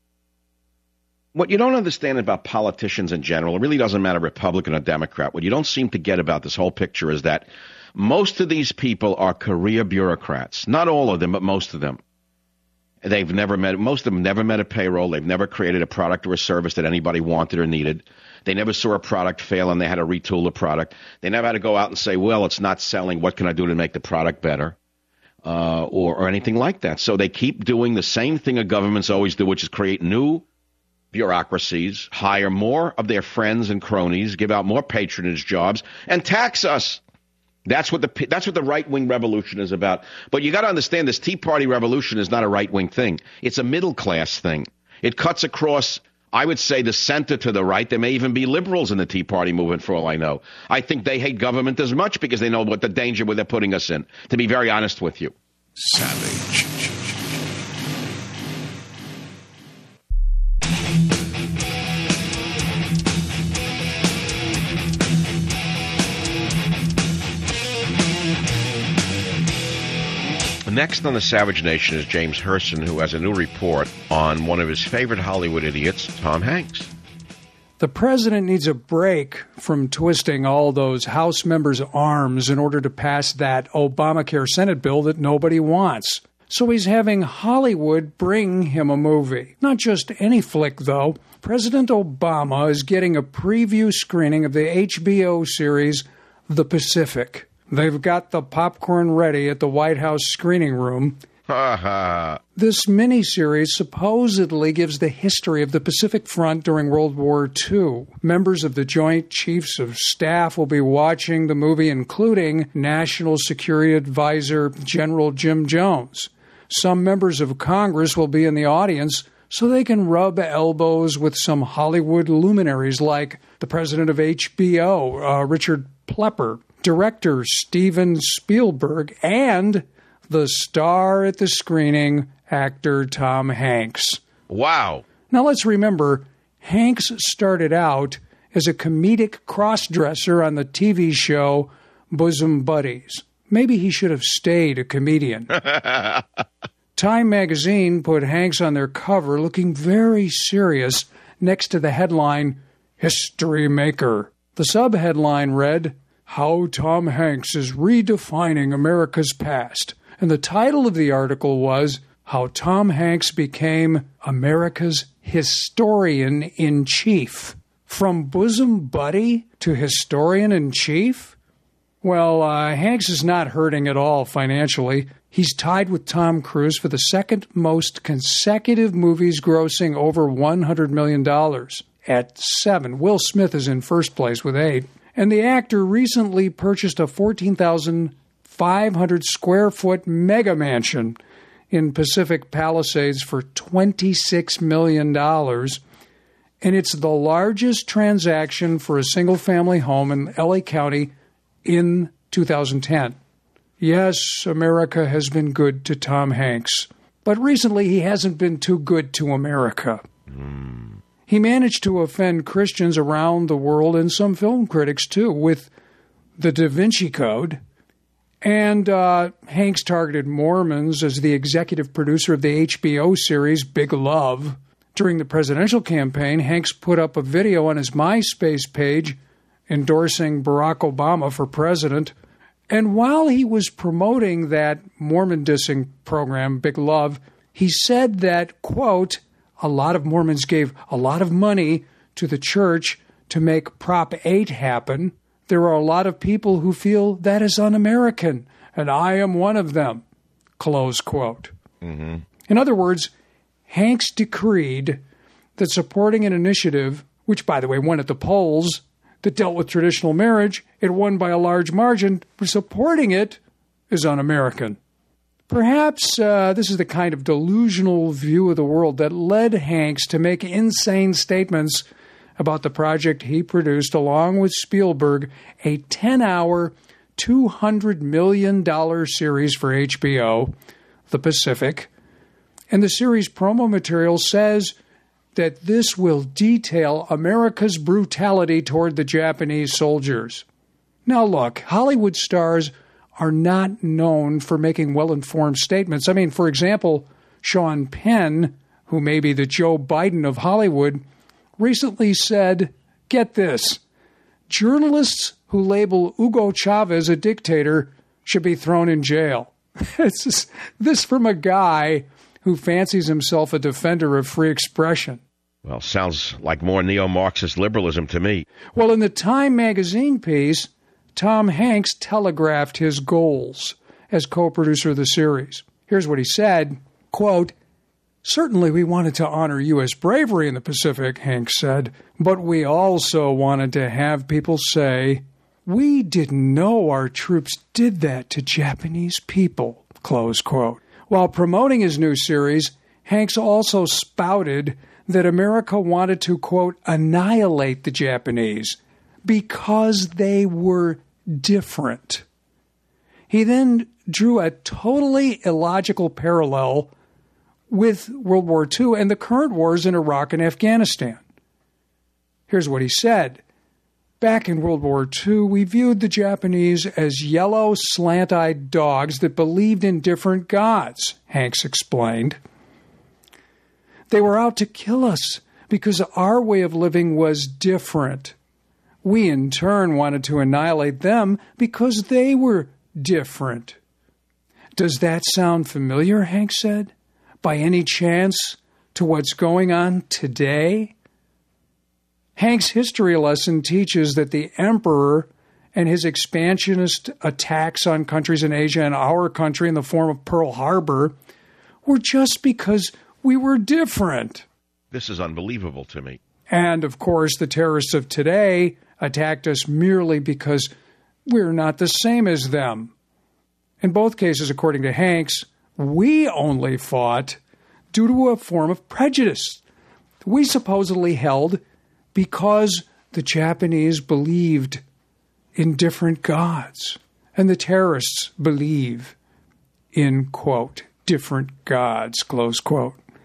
What you don't understand about politicians in general, it really doesn't matter Republican or Democrat. What you don't seem to get about this whole picture is that most of these people are career bureaucrats. Not all of them, but most of them. They've never met, most of them never met a payroll. They've never created a product or a service that anybody wanted or needed. They never saw a product fail and they had to retool the product. They never had to go out and say, well, it's not selling. What can I do to make the product better? Uh, or, or anything like that. So they keep doing the same thing a governments always do, which is create new bureaucracies, hire more of their friends and cronies, give out more patronage jobs, and tax us. That's what the that's what the right-wing revolution is about. But you got to understand, this Tea Party revolution is not a right-wing thing. It's a middle-class thing. It cuts across, I would say, the center to the right. There may even be liberals in the Tea Party movement, for all I know. I think they hate government as much because they know what the danger where they're putting us in, to be very honest with you. Savage. Next on the Savage Nation is James Herson, who has a new report on one of his favorite Hollywood idiots, Tom Hanks. The president needs a break from twisting all those House members' arms in order to pass that Obamacare Senate bill that nobody wants. So he's having Hollywood bring him a movie. Not just any flick, though. President Obama is getting a preview screening of the H B O series The Pacific. They've got the popcorn ready at the White House screening room. This miniseries supposedly gives the history of the Pacific Front during World War Two. Members of the Joint Chiefs of Staff will be watching the movie, including National Security Advisor General Jim Jones. Some members of Congress will be in the audience so they can rub elbows with some Hollywood luminaries like the president of H B O, uh, Richard Plepper, director Steven Spielberg, and the star at the screening, actor Tom Hanks. Wow. Now let's remember, Hanks started out as a comedic crossdresser on the T V show Bosom Buddies. maybe he should have stayed a comedian. Time magazine put Hanks on their cover looking very serious next to the headline, History Maker. The subheadline read, How Tom Hanks is Redefining America's Past. And the title of the article was, How Tom Hanks Became America's Historian-in-Chief. From bosom buddy to historian-in-chief? Well, uh, Hanks is not hurting at all financially. He's tied with Tom Cruise for the second most consecutive movies grossing over one hundred million dollars at seven. Will Smith is in first place with eight. And the actor recently purchased a fourteen thousand five hundred square foot mega mansion in Pacific Palisades for twenty-six million dollars. And it's the largest transaction for a single-family home in L A County in two thousand ten. Yes, America has been good to Tom Hanks, but recently he hasn't been too good to America. Mm. He managed to offend Christians around the world and some film critics, too, with the Da Vinci Code. And uh, Hanks targeted Mormons as the executive producer of the H B O series Big Love. During the presidential campaign, Hanks put up a video on his MySpace page endorsing Barack Obama for president. And while he was promoting that Mormon dissing program, Big Love, he said that, quote, a lot of Mormons gave a lot of money to the church to make Prop eight happen. There are a lot of people who feel that is un-American, and I am one of them, close quote. Mm-hmm. In other words, Hanks decreed that supporting an initiative, which, by the way, won at the polls, that dealt with traditional marriage, it won by a large margin, but supporting it is un-American. Perhaps uh, this is the kind of delusional view of the world that led Hanks to make insane statements about the project he produced along with Spielberg, a ten-hour, two hundred million dollars series for H B O, The Pacific. And the series promo material says that this will detail America's brutality toward the Japanese soldiers. Now look, Hollywood stars are not known for making well-informed statements. I mean, for example, Sean Penn, who may be the Joe Biden of Hollywood, recently said, get this, journalists who label Hugo Chavez a dictator should be thrown in jail. It's just, this from a guy who fancies himself a defender of free expression. Well, sounds like more neo-Marxist liberalism to me. Well, in the Time magazine piece, Tom Hanks telegraphed his goals as co-producer of the series. Here's what he said, quote, certainly we wanted to honor U S bravery in the Pacific, Hanks said, but we also wanted to have people say, we didn't know our troops did that to Japanese people, close quote. While promoting his new series, Hanks also spouted that America wanted to, quote, annihilate the Japanese because they were different. He then drew a totally illogical parallel with World War Two and the current wars in Iraq and Afghanistan. Here's what he said. Back in World War Two, we viewed the Japanese as yellow, slant-eyed dogs that believed in different gods, Hanks explained. They were out to kill us because our way of living was different. We, in turn, wanted to annihilate them because they were different. Does that sound familiar, Hank said, by any chance to what's going on today? Hank's history lesson teaches that the emperor and his expansionist attacks on countries in Asia and our country in the form of Pearl Harbor were just because we were different. This is unbelievable to me. And, of course, the terrorists of today attacked us merely because we're not the same as them. In both cases, according to Hanks, we only fought due to a form of prejudice we supposedly held because the Japanese believed in different gods, and the terrorists believe in, quote, different gods, close quote.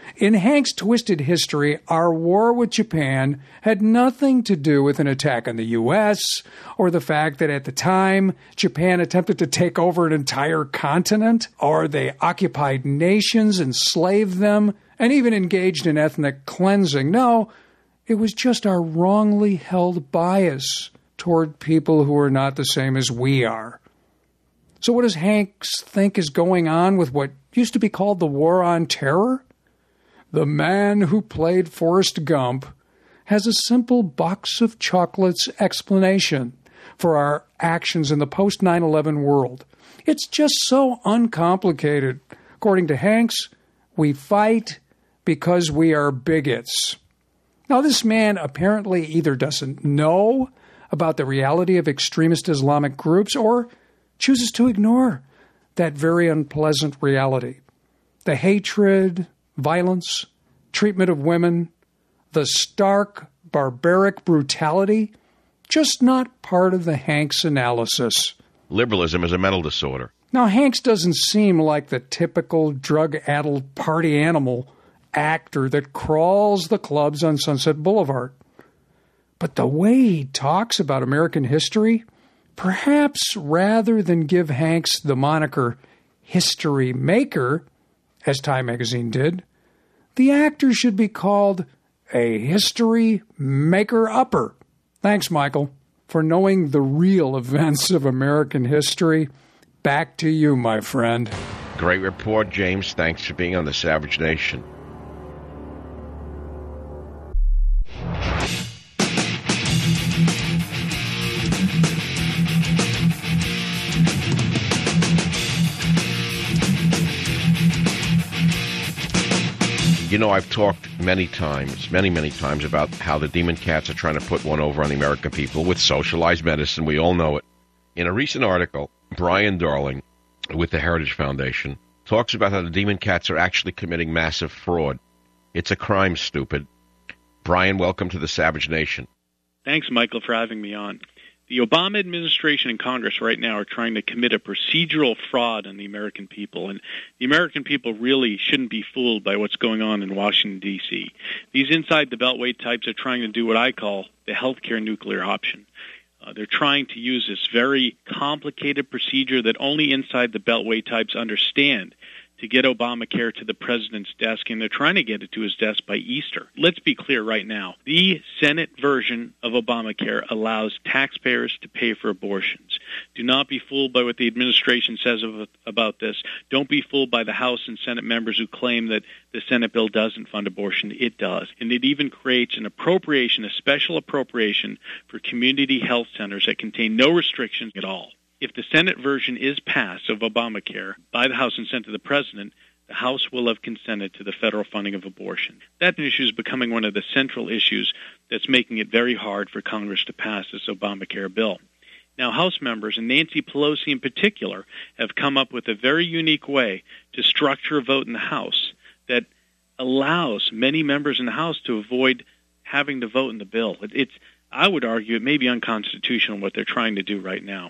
In Hank's twisted history, our war with Japan had nothing to do with an attack on the U S or the fact that at the time Japan attempted to take over an entire continent, or they occupied nations, enslaved them, and even engaged in ethnic cleansing. No, it was just our wrongly held bias toward people who are not the same as we are. So what does Hank think is going on with what used to be called the War on Terror? The man who played Forrest Gump has a simple box of chocolates explanation for our actions in the post nine eleven world. It's just so uncomplicated. According to Hanks, we fight because we are bigots. Now, this man apparently either doesn't know about the reality of extremist Islamic groups or chooses to ignore that very unpleasant reality. The hatred, violence, treatment of women, the stark, barbaric brutality, just not part of the Hanks analysis. Liberalism is a mental disorder. Now, Hanks doesn't seem like the typical drug-addled party animal actor that crawls the clubs on Sunset Boulevard. But the way he talks about American history, perhaps rather than give Hanks the moniker history maker, as Time magazine did, the actor should be called a history maker-upper. Thanks, Michael, for knowing the real events of American history. Back to you, my friend. Great report, James. Thanks for being on the Savage Nation. You know, I've talked many times, many, many times about how the demon cats are trying to put one over on the American people with socialized medicine. We all know it. In a recent article, Brian Darling with the Heritage Foundation talks about how the demon cats are actually committing massive fraud. It's a crime, stupid. Brian, welcome to the Savage Nation. Thanks, Michael, for having me on. The Obama administration and Congress right now are trying to commit a procedural fraud on the American people, and the American people really shouldn't be fooled by what's going on in Washington, D C These inside-the-beltway types are trying to do what I call the healthcare nuclear option. Uh, they're trying to use this very complicated procedure that only inside-the-beltway types understand to get Obamacare to the president's desk, and they're trying to get it to his desk by Easter. Let's be clear right now. The Senate version of Obamacare allows taxpayers to pay for abortions. Do not be fooled by what the administration says of, about this. Don't be fooled by the House and Senate members who claim that the Senate bill doesn't fund abortion. It does. And it even creates an appropriation, a special appropriation for community health centers that contain no restrictions at all. If the Senate version is passed of Obamacare by the House and sent to the President, the House will have consented to the federal funding of abortion. That issue is becoming one of the central issues that's making it very hard for Congress to pass this Obamacare bill. Now, House members, and Nancy Pelosi in particular, have come up with a very unique way to structure a vote in the House that allows many members in the House to avoid having to vote in the bill. It's, I would argue, it may be unconstitutional what they're trying to do right now.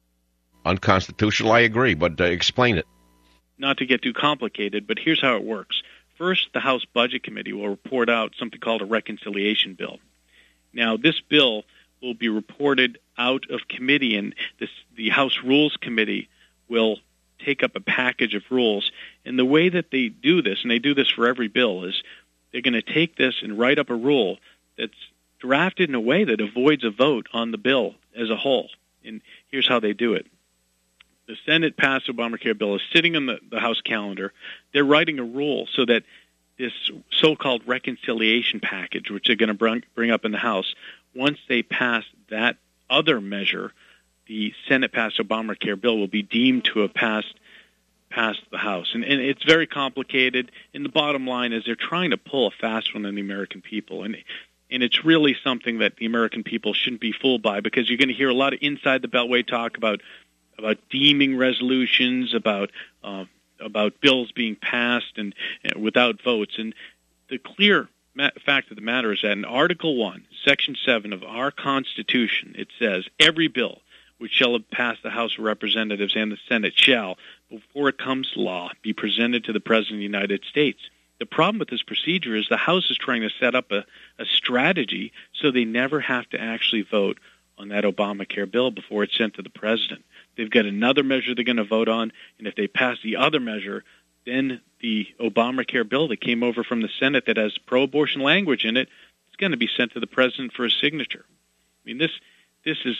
Unconstitutional, I agree, but uh, explain it. Not to get too complicated, but here's how it works. First, the House Budget Committee will report out something called a reconciliation bill. Now, this bill will be reported out of committee, and this, the House Rules Committee will take up a package of rules. And the way that they do this, and they do this for every bill, is they're going to take this and write up a rule that's drafted in a way that avoids a vote on the bill as a whole. And here's how they do it. The Senate passed Obamacare bill is sitting on the, the House calendar. They're writing a rule so that this so-called reconciliation package, which they're going to bring, bring up in the House, once they pass that other measure, the Senate-passed Obamacare bill will be deemed to have passed passed the House. And, and it's very complicated. And the bottom line is they're trying to pull a fast one on the American people. And And it's really something that the American people shouldn't be fooled by, because you're going to hear a lot of inside-the-beltway talk about about deeming resolutions, about uh, about bills being passed and, and without votes. And the clear ma- fact of the matter is that in Article one, Section seven of our Constitution, it says, every bill which shall have passed the House of Representatives and the Senate shall, before it comes to law, be presented to the President of the United States. The problem with this procedure is the House is trying to set up a, a strategy so they never have to actually vote on that Obamacare bill before it's sent to the president. They've got another measure they're going to vote on, and if they pass the other measure, then the Obamacare bill that came over from the Senate that has pro-abortion language in it is going to be sent to the president for a signature. I mean, this this is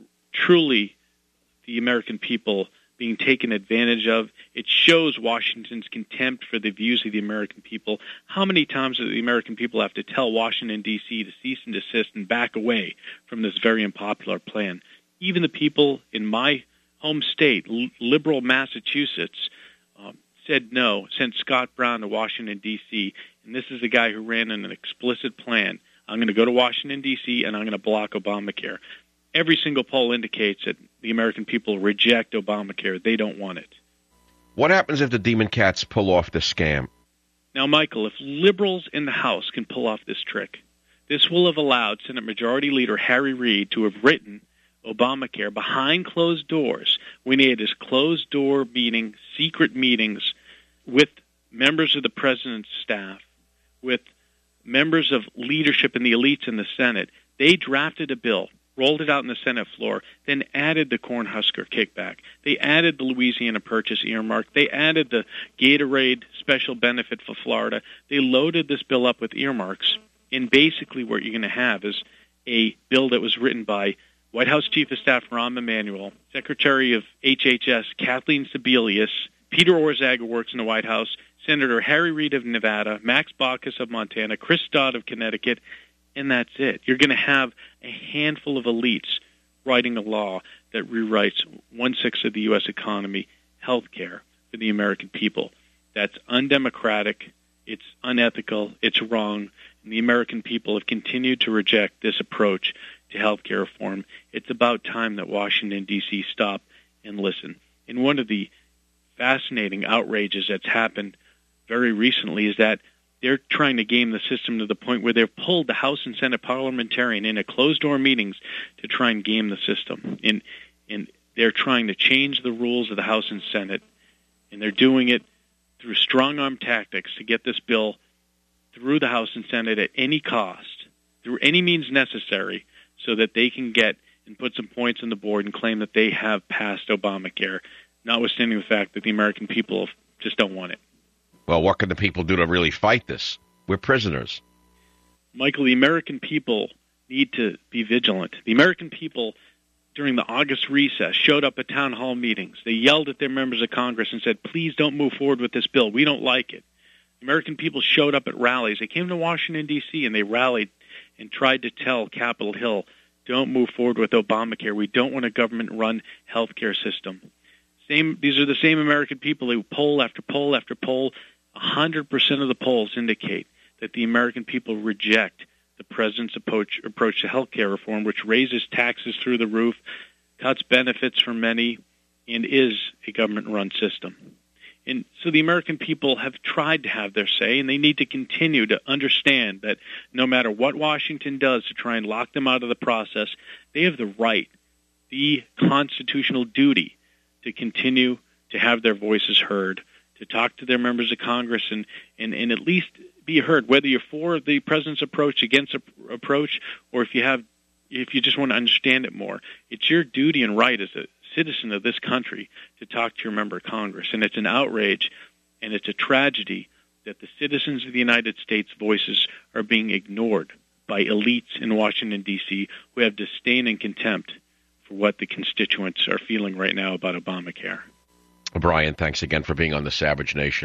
truly the American people being taken advantage of. It shows Washington's contempt for the views of the American people. How many times do the American people have to tell Washington, D C to cease and desist and back away from this very unpopular plan? Even the people in my home state, liberal Massachusetts, um, said no, sent Scott Brown to Washington, D C, and this is the guy who ran an explicit plan. I'm going to go to Washington, D C, and I'm going to block Obamacare. Every single poll indicates that the American people reject Obamacare. They don't want it. What happens if the demon cats pull off this scam? Now, Michael, if liberals in the House can pull off this trick, this will have allowed Senate Majority Leader Harry Reid to have written Obamacare behind closed doors when he had his closed-door meeting, secret meetings with members of the president's staff, with members of leadership and the elites in the Senate. They drafted a bill, rolled it out on the Senate floor, then added the Cornhusker kickback. They added the Louisiana Purchase earmark. They added the Gatorade special benefit for Florida. They loaded this bill up with earmarks, and basically what you're going to have is a bill that was written by White House Chief of Staff Rahm Emanuel, Secretary of H H S Kathleen Sebelius, Peter Orszag, who works in the White House, Senator Harry Reid of Nevada, Max Baucus of Montana, Chris Dodd of Connecticut, and that's it. You're going to have a handful of elites writing a law that rewrites one-sixth of the U S economy, health care for the American people. That's undemocratic, it's unethical, it's wrong, and the American people have continued to reject this approach to health care reform. It's about time that Washington, D C stop and listen. And one of the fascinating outrages that's happened very recently is that they're trying to game the system to the point where they've pulled the House and Senate parliamentarian into closed-door meetings to try and game the system. And, and they're trying to change the rules of the House and Senate, and they're doing it through strong-arm tactics to get this bill through the House and Senate at any cost, through any means necessary, so that they can get and put some points on the board and claim that they have passed Obamacare, notwithstanding the fact that the American people just don't want it. Well, what can the people do to really fight this? We're prisoners. Michael, the American people need to be vigilant. The American people, during the August recess, showed up at town hall meetings. They yelled at their members of Congress and said, please don't move forward with this bill. We don't like it. The American people showed up at rallies. They came to Washington, D C, and they rallied and tried to tell Capitol Hill, don't move forward with Obamacare. We don't want a government-run health care system. Same, these are the same American people who poll after poll after poll. one hundred percent of the polls indicate that the American people reject the president's approach, approach to health care reform, which raises taxes through the roof, cuts benefits for many, and is a government-run system. And so the American people have tried to have their say, and they need to continue to understand that no matter what Washington does to try and lock them out of the process, they have the right, the constitutional duty, to continue to have their voices heard, to talk to their members of Congress and, and, and at least be heard, whether you're for the president's approach, against the approach, or if you have, if you just want to understand it more. It's your duty and right as a citizen of this country to talk to your member of Congress. And it's an outrage and it's a tragedy that the citizens of the United States' voices are being ignored by elites in Washington, D C, who have disdain and contempt for what the constituents are feeling right now about Obamacare. Brian, thanks again for being on the Savage Nation.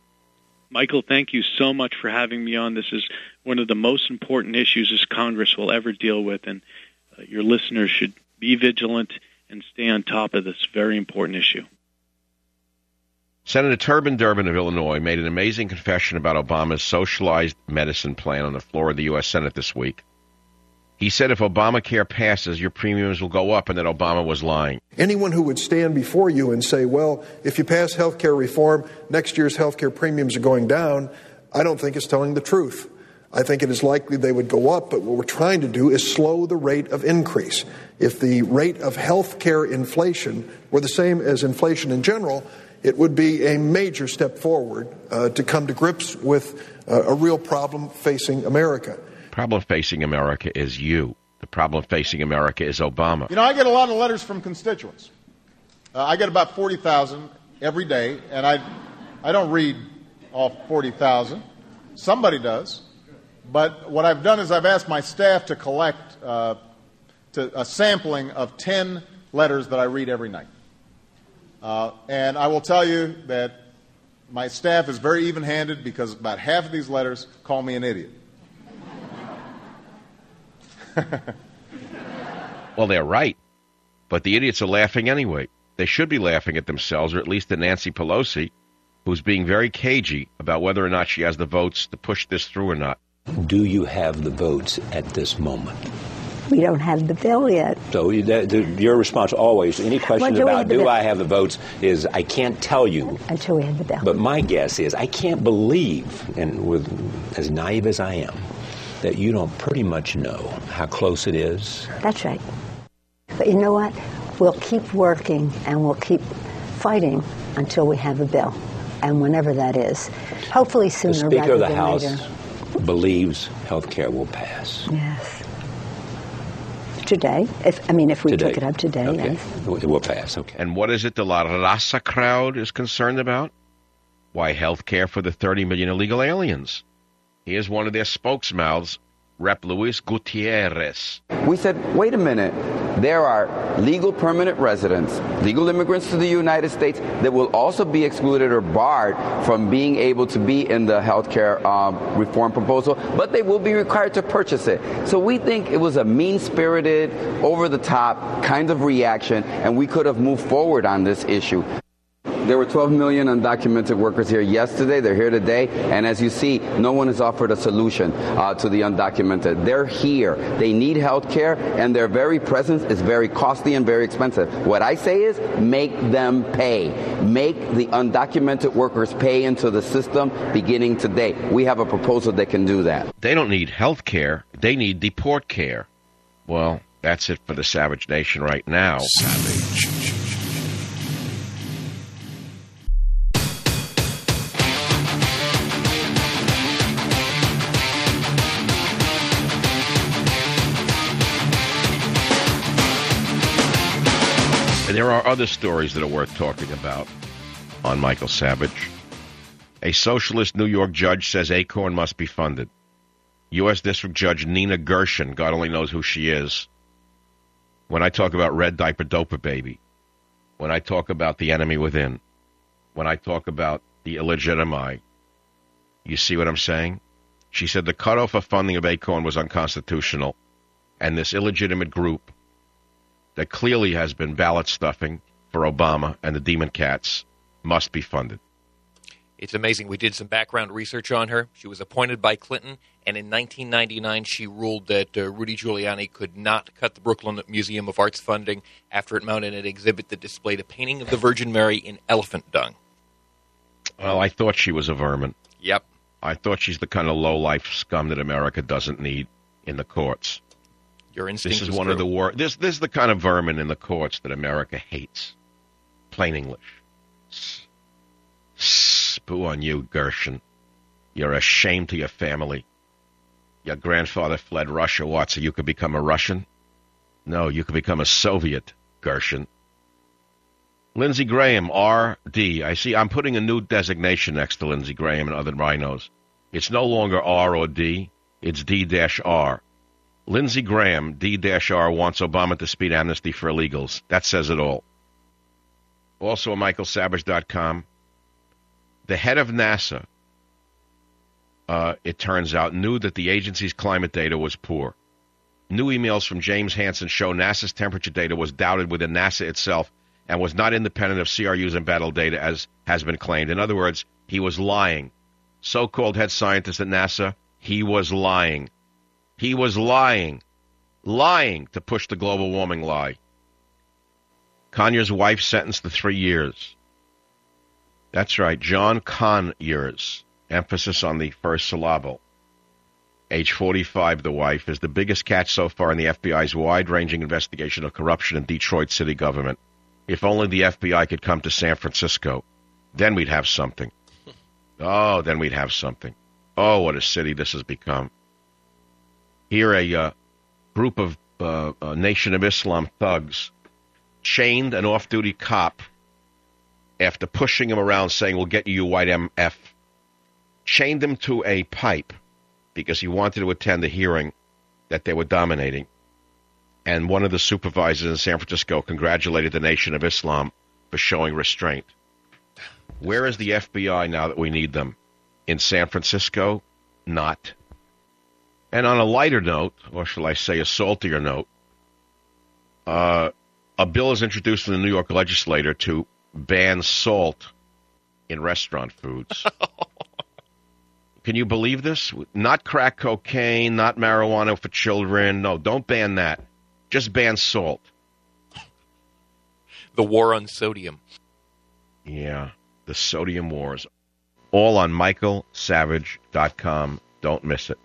Michael, thank you so much for having me on. This is one of the most important issues this Congress will ever deal with, and uh, your listeners should be vigilant and stay on top of this very important issue. Senator Turbin Durbin of Illinois made an amazing confession about Obama's socialized medicine plan on the floor of the U S Senate this week. He said if Obamacare passes, your premiums will go up, and that Obama was lying. Anyone who would stand before you and say, well, if you pass health care reform, next year's health care premiums are going down, I don't think is telling the truth. I think it is likely they would go up, but what we're trying to do is slow the rate of increase. If the rate of health care inflation were the same as inflation in general, it would be a major step forward uh, to come to grips with uh, a real problem facing America. Problem facing America is you. The problem facing America is Obama. You know, I get a lot of letters from constituents. Uh, I get about forty thousand every day, and I, I don't read all forty thousand. Somebody does. But what I've done is I've asked my staff to collect uh, to a sampling of ten letters that I read every night. Uh, and I will tell you that my staff is very even-handed because about half of these letters call me an idiot. Well, they're right. But the idiots are laughing anyway. They should be laughing at themselves, or at least at Nancy Pelosi, who's being very cagey about whether or not she has the votes to push this through or not. Do you have the votes at this moment? We don't have the bill yet. So that, the, your response always, any questions well, about do I have the votes, is I can't tell you. Until we have the bill. But my guess is I can't believe, and with as naive as I am, that you don't pretty much know how close it is. That's right. But you know what? We'll keep working and we'll keep fighting until we have a bill. And whenever that is. Hopefully sooner rather than later. The Speaker of the House believes health care will pass. Yes. Today. If I mean, if we today. took it up today, okay. yes. It will pass, okay. And what is it the La Raza crowd is concerned about? Why, health care for the thirty million illegal aliens. Here's one of their spokesmouths, Rep Luis Gutierrez. We said, wait a minute. There are legal permanent residents, legal immigrants to the United States that will also be excluded or barred from being able to be in the health care um, reform proposal, but they will be required to purchase it. So we think it was a mean-spirited, over-the-top kind of reaction, and we could have moved forward on this issue. There were twelve million undocumented workers here yesterday. They're here today. And as you see, no one has offered a solution uh, to the undocumented. They're here. They need health care, and their very presence is very costly and very expensive. What I say is make them pay. Make the undocumented workers pay into the system beginning today. We have a proposal that can do that. They don't need health care. They need deport care. Well, that's it for the Savage Nation right now. Savage. There are other stories that are worth talking about on Michael Savage. A socialist New York judge says ACORN must be funded. U S District Judge Nina Gershon, God only knows who she is. When I talk about Red Diaper Doper Baby, when I talk about the enemy within, when I talk about the illegitimi, you see what I'm saying? She said the cutoff of funding of ACORN was unconstitutional, and this illegitimate group that clearly has been ballot stuffing for Obama and the Demon Cats must be funded. It's amazing. We did some background research on her. She was appointed by Clinton, and in nineteen ninety-nine she ruled that uh, Rudy Giuliani could not cut the Brooklyn Museum of Art's funding after it mounted an exhibit that displayed a painting of the Virgin Mary in elephant dung. Well, I thought she was a vermin. Yep. I thought she's the kind of low-life scum that America doesn't need in the courts. Your instinct This is was one true. of the war. This this is the kind of vermin in the courts that America hates. Plain English. S- Spoo on you, Gershon. You're a shame to your family. Your grandfather fled Russia. What? So you could become a Russian? No, you could become a Soviet, Gershon. Lindsey Graham, R D. I see. I'm putting a new designation next to Lindsey Graham and other rhinos. It's no longer R or D. It's D-R. Lindsey Graham, D-R, wants Obama to speed amnesty for illegals. That says it all. Also at michael savage dot com, the head of NASA, uh, it turns out, knew that the agency's climate data was poor. New emails from James Hansen show NASA's temperature data was doubted within NASA itself and was not independent of C R U's embattled data, as has been claimed. In other words, he was lying. So-called head scientist at NASA, he was lying. He was lying, lying to push the global warming lie. Conyers' wife sentenced to three years. That's right, John Conyers, emphasis on the first syllable. Age forty-five, the wife, is the biggest catch so far in the F B I's wide-ranging investigation of corruption in Detroit city government. If only the F B I could come to San Francisco. then we'd have something. Oh, then we'd have something. Oh, what a city this has become. Here, a uh, group of uh, a Nation of Islam thugs chained an off-duty cop after pushing him around saying, we'll get you, you white M F. Chained him to a pipe because he wanted to attend a hearing that they were dominating. And one of the supervisors in San Francisco congratulated the Nation of Islam for showing restraint. Where is the F B I now that we need them? In San Francisco? Not. And on a lighter note, or shall I say a saltier note, uh, a bill is introduced in the New York legislature to ban salt in restaurant foods. Can you believe this? Not crack cocaine, not marijuana for children. No, don't ban that. Just ban salt. The war on sodium. Yeah, the sodium wars. All on michael savage dot com. Don't miss it.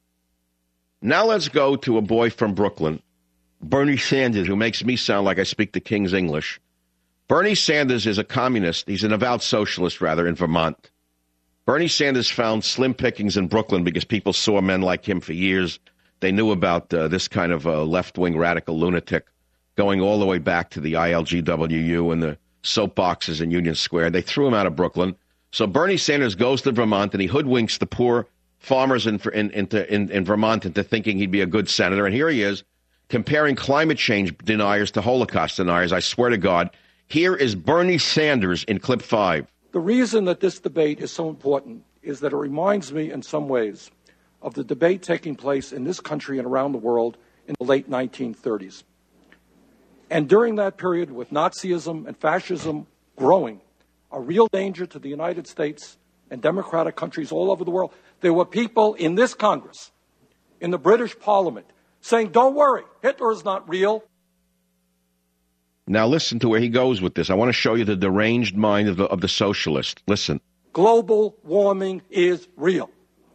Now let's go to a boy from Brooklyn, Bernie Sanders, who makes me sound like I speak the King's English. Bernie Sanders is a communist. He's an avowed socialist, rather, in Vermont. Bernie Sanders found slim pickings in Brooklyn because people saw men like him for years. They knew about uh, this kind of uh, left-wing radical lunatic going all the way back to the I L G W U and the soapboxes in Union Square. They threw him out of Brooklyn. So Bernie Sanders goes to Vermont, and he hoodwinks the poor farmers in, in, in, in Vermont into thinking he'd be a good senator. And here he is comparing climate change deniers to Holocaust deniers. I swear to God. Here is Bernie Sanders in clip five. The reason that this debate is so important is that it reminds me in some ways of the debate taking place in this country and around the world in the late nineteen thirties. And during that period, with Nazism and fascism growing, a real danger to the United States and democratic countries all over the world, there were people in this Congress, in the British Parliament, saying, don't worry, Hitler is not real. Now listen to where he goes with this. I want to show you the deranged mind of the, of the socialist. Listen. Global warming is real.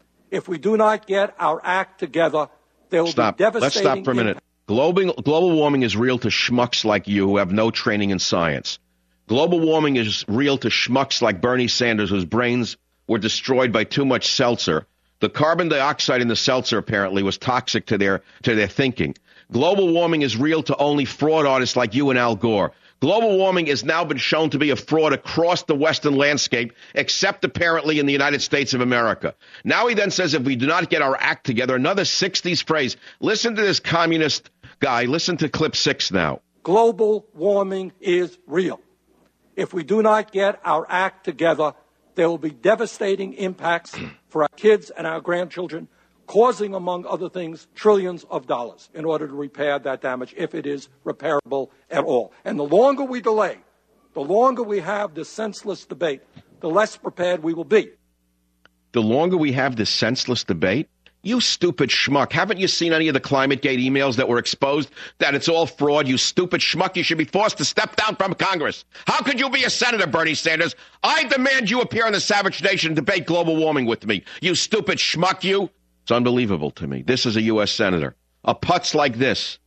If we do not get our act together, there will stop. be devastating Let's stop for a minute. Global, global warming is real to schmucks like you who have no training in science. Global warming is real to schmucks like Bernie Sanders, whose brains were destroyed by too much seltzer. The carbon dioxide in the seltzer apparently was toxic to their to their thinking. Global warming is real to only fraud artists like you and Al Gore. Global warming has now been shown to be a fraud across the Western landscape, except apparently in the United States of America. Now he then says if we do not get our act together, another sixties phrase. Listen to this communist guy. Listen to clip six now. Global warming is real. If we do not get our act together, there will be devastating impacts for our kids and our grandchildren, causing, among other things, trillions of dollars in order to repair that damage, if it is repairable at all. And the longer we delay, the longer we have this senseless debate, the less prepared we will be. The longer we have this senseless debate? You stupid schmuck. Haven't you seen any of the ClimateGate emails that were exposed that it's all fraud? You stupid schmuck. You should be forced to step down from Congress. How could you be a senator, Bernie Sanders? I demand you appear on the Savage Nation and debate global warming with me. You stupid schmuck, you. It's unbelievable to me. This is a U S senator. A putz like this,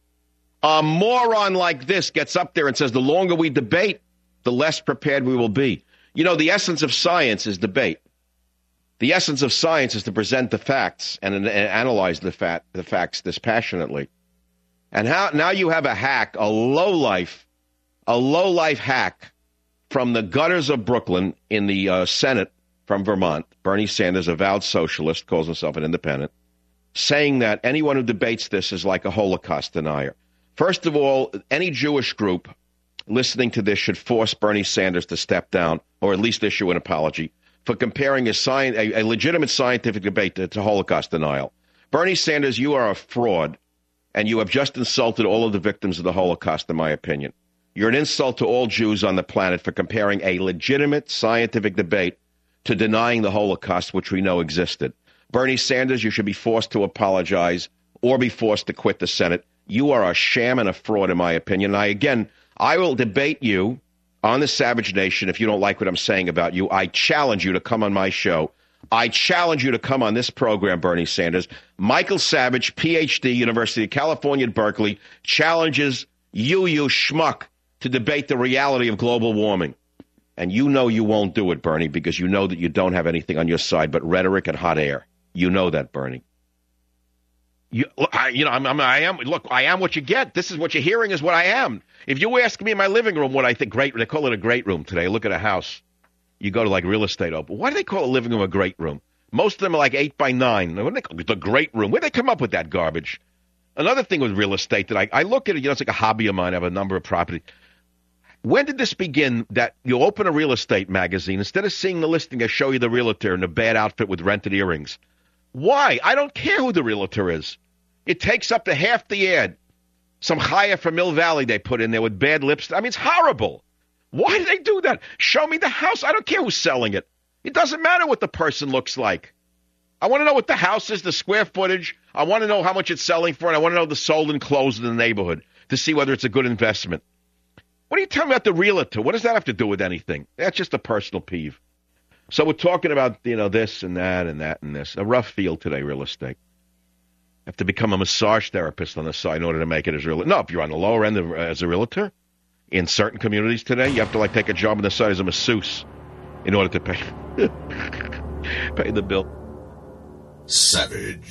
a moron like this gets up there and says the longer we debate, the less prepared we will be. You know, the essence of science is debate. The essence of science is to present the facts and, and analyze the, fat, the facts dispassionately. And how now you have a hack, a lowlife, a lowlife hack from the gutters of Brooklyn in the uh, Senate from Vermont, Bernie Sanders, avowed socialist, calls himself an independent, saying that anyone who debates this is like a Holocaust denier. First of all, any Jewish group listening to this should force Bernie Sanders to step down, or at least issue an apology, for comparing a, sci- a, a legitimate scientific debate to, to Holocaust denial. Bernie Sanders, you are a fraud, and you have just insulted all of the victims of the Holocaust, in my opinion. You're an insult to all Jews on the planet for comparing a legitimate scientific debate to denying the Holocaust, which we know existed. Bernie Sanders, you should be forced to apologize or be forced to quit the Senate. You are a sham and a fraud, in my opinion. And I, again, I will debate you on the Savage Nation if you don't like what I'm saying about you. I challenge you to come on my show. I challenge you to come on this program, Bernie Sanders. Michael Savage, P H D, University of California at Berkeley, challenges you, you schmuck, to debate the reality of global warming. And you know you won't do it, Bernie, because you know that you don't have anything on your side but rhetoric and hot air. You know that, Bernie. You, I, you know, I'm, I'm, I am. Look, I am what you get. This is what you're hearing is what I am. If you ask me in my living room what I think great, they call it a great room today. Look at a house. You go to like real estate open. Why do they call a living room a great room? Most of them are like eight by nine. What do they call it? The great room. Where do they come up with that garbage? Another thing with real estate that I, I look at it, you know, it's like a hobby of mine. I have a number of properties. When did this begin that you open a real estate magazine, instead of seeing the listing, I show you the realtor in a bad outfit with rented earrings? Why? I don't care who the realtor is. It takes up to half the ad. Some Chaya from Mill Valley they put in there with bad lips. I mean, it's horrible. Why do they do that? Show me the house. I don't care who's selling it. It doesn't matter what the person looks like. I want to know what the house is, the square footage. I want to know how much it's selling for, and I want to know the sold and closed in the neighborhood to see whether it's a good investment. What are you telling me about the realtor? What does that have to do with anything? That's just a personal peeve. So we're talking about, you know, this and that and that and this. A rough field today, real estate. Have to become a massage therapist on the side in order to make it as real. No, if you're on the lower end of, as a realtor, in certain communities today, you have to like take a job on the side as a masseuse in order to pay pay the bill. Savage.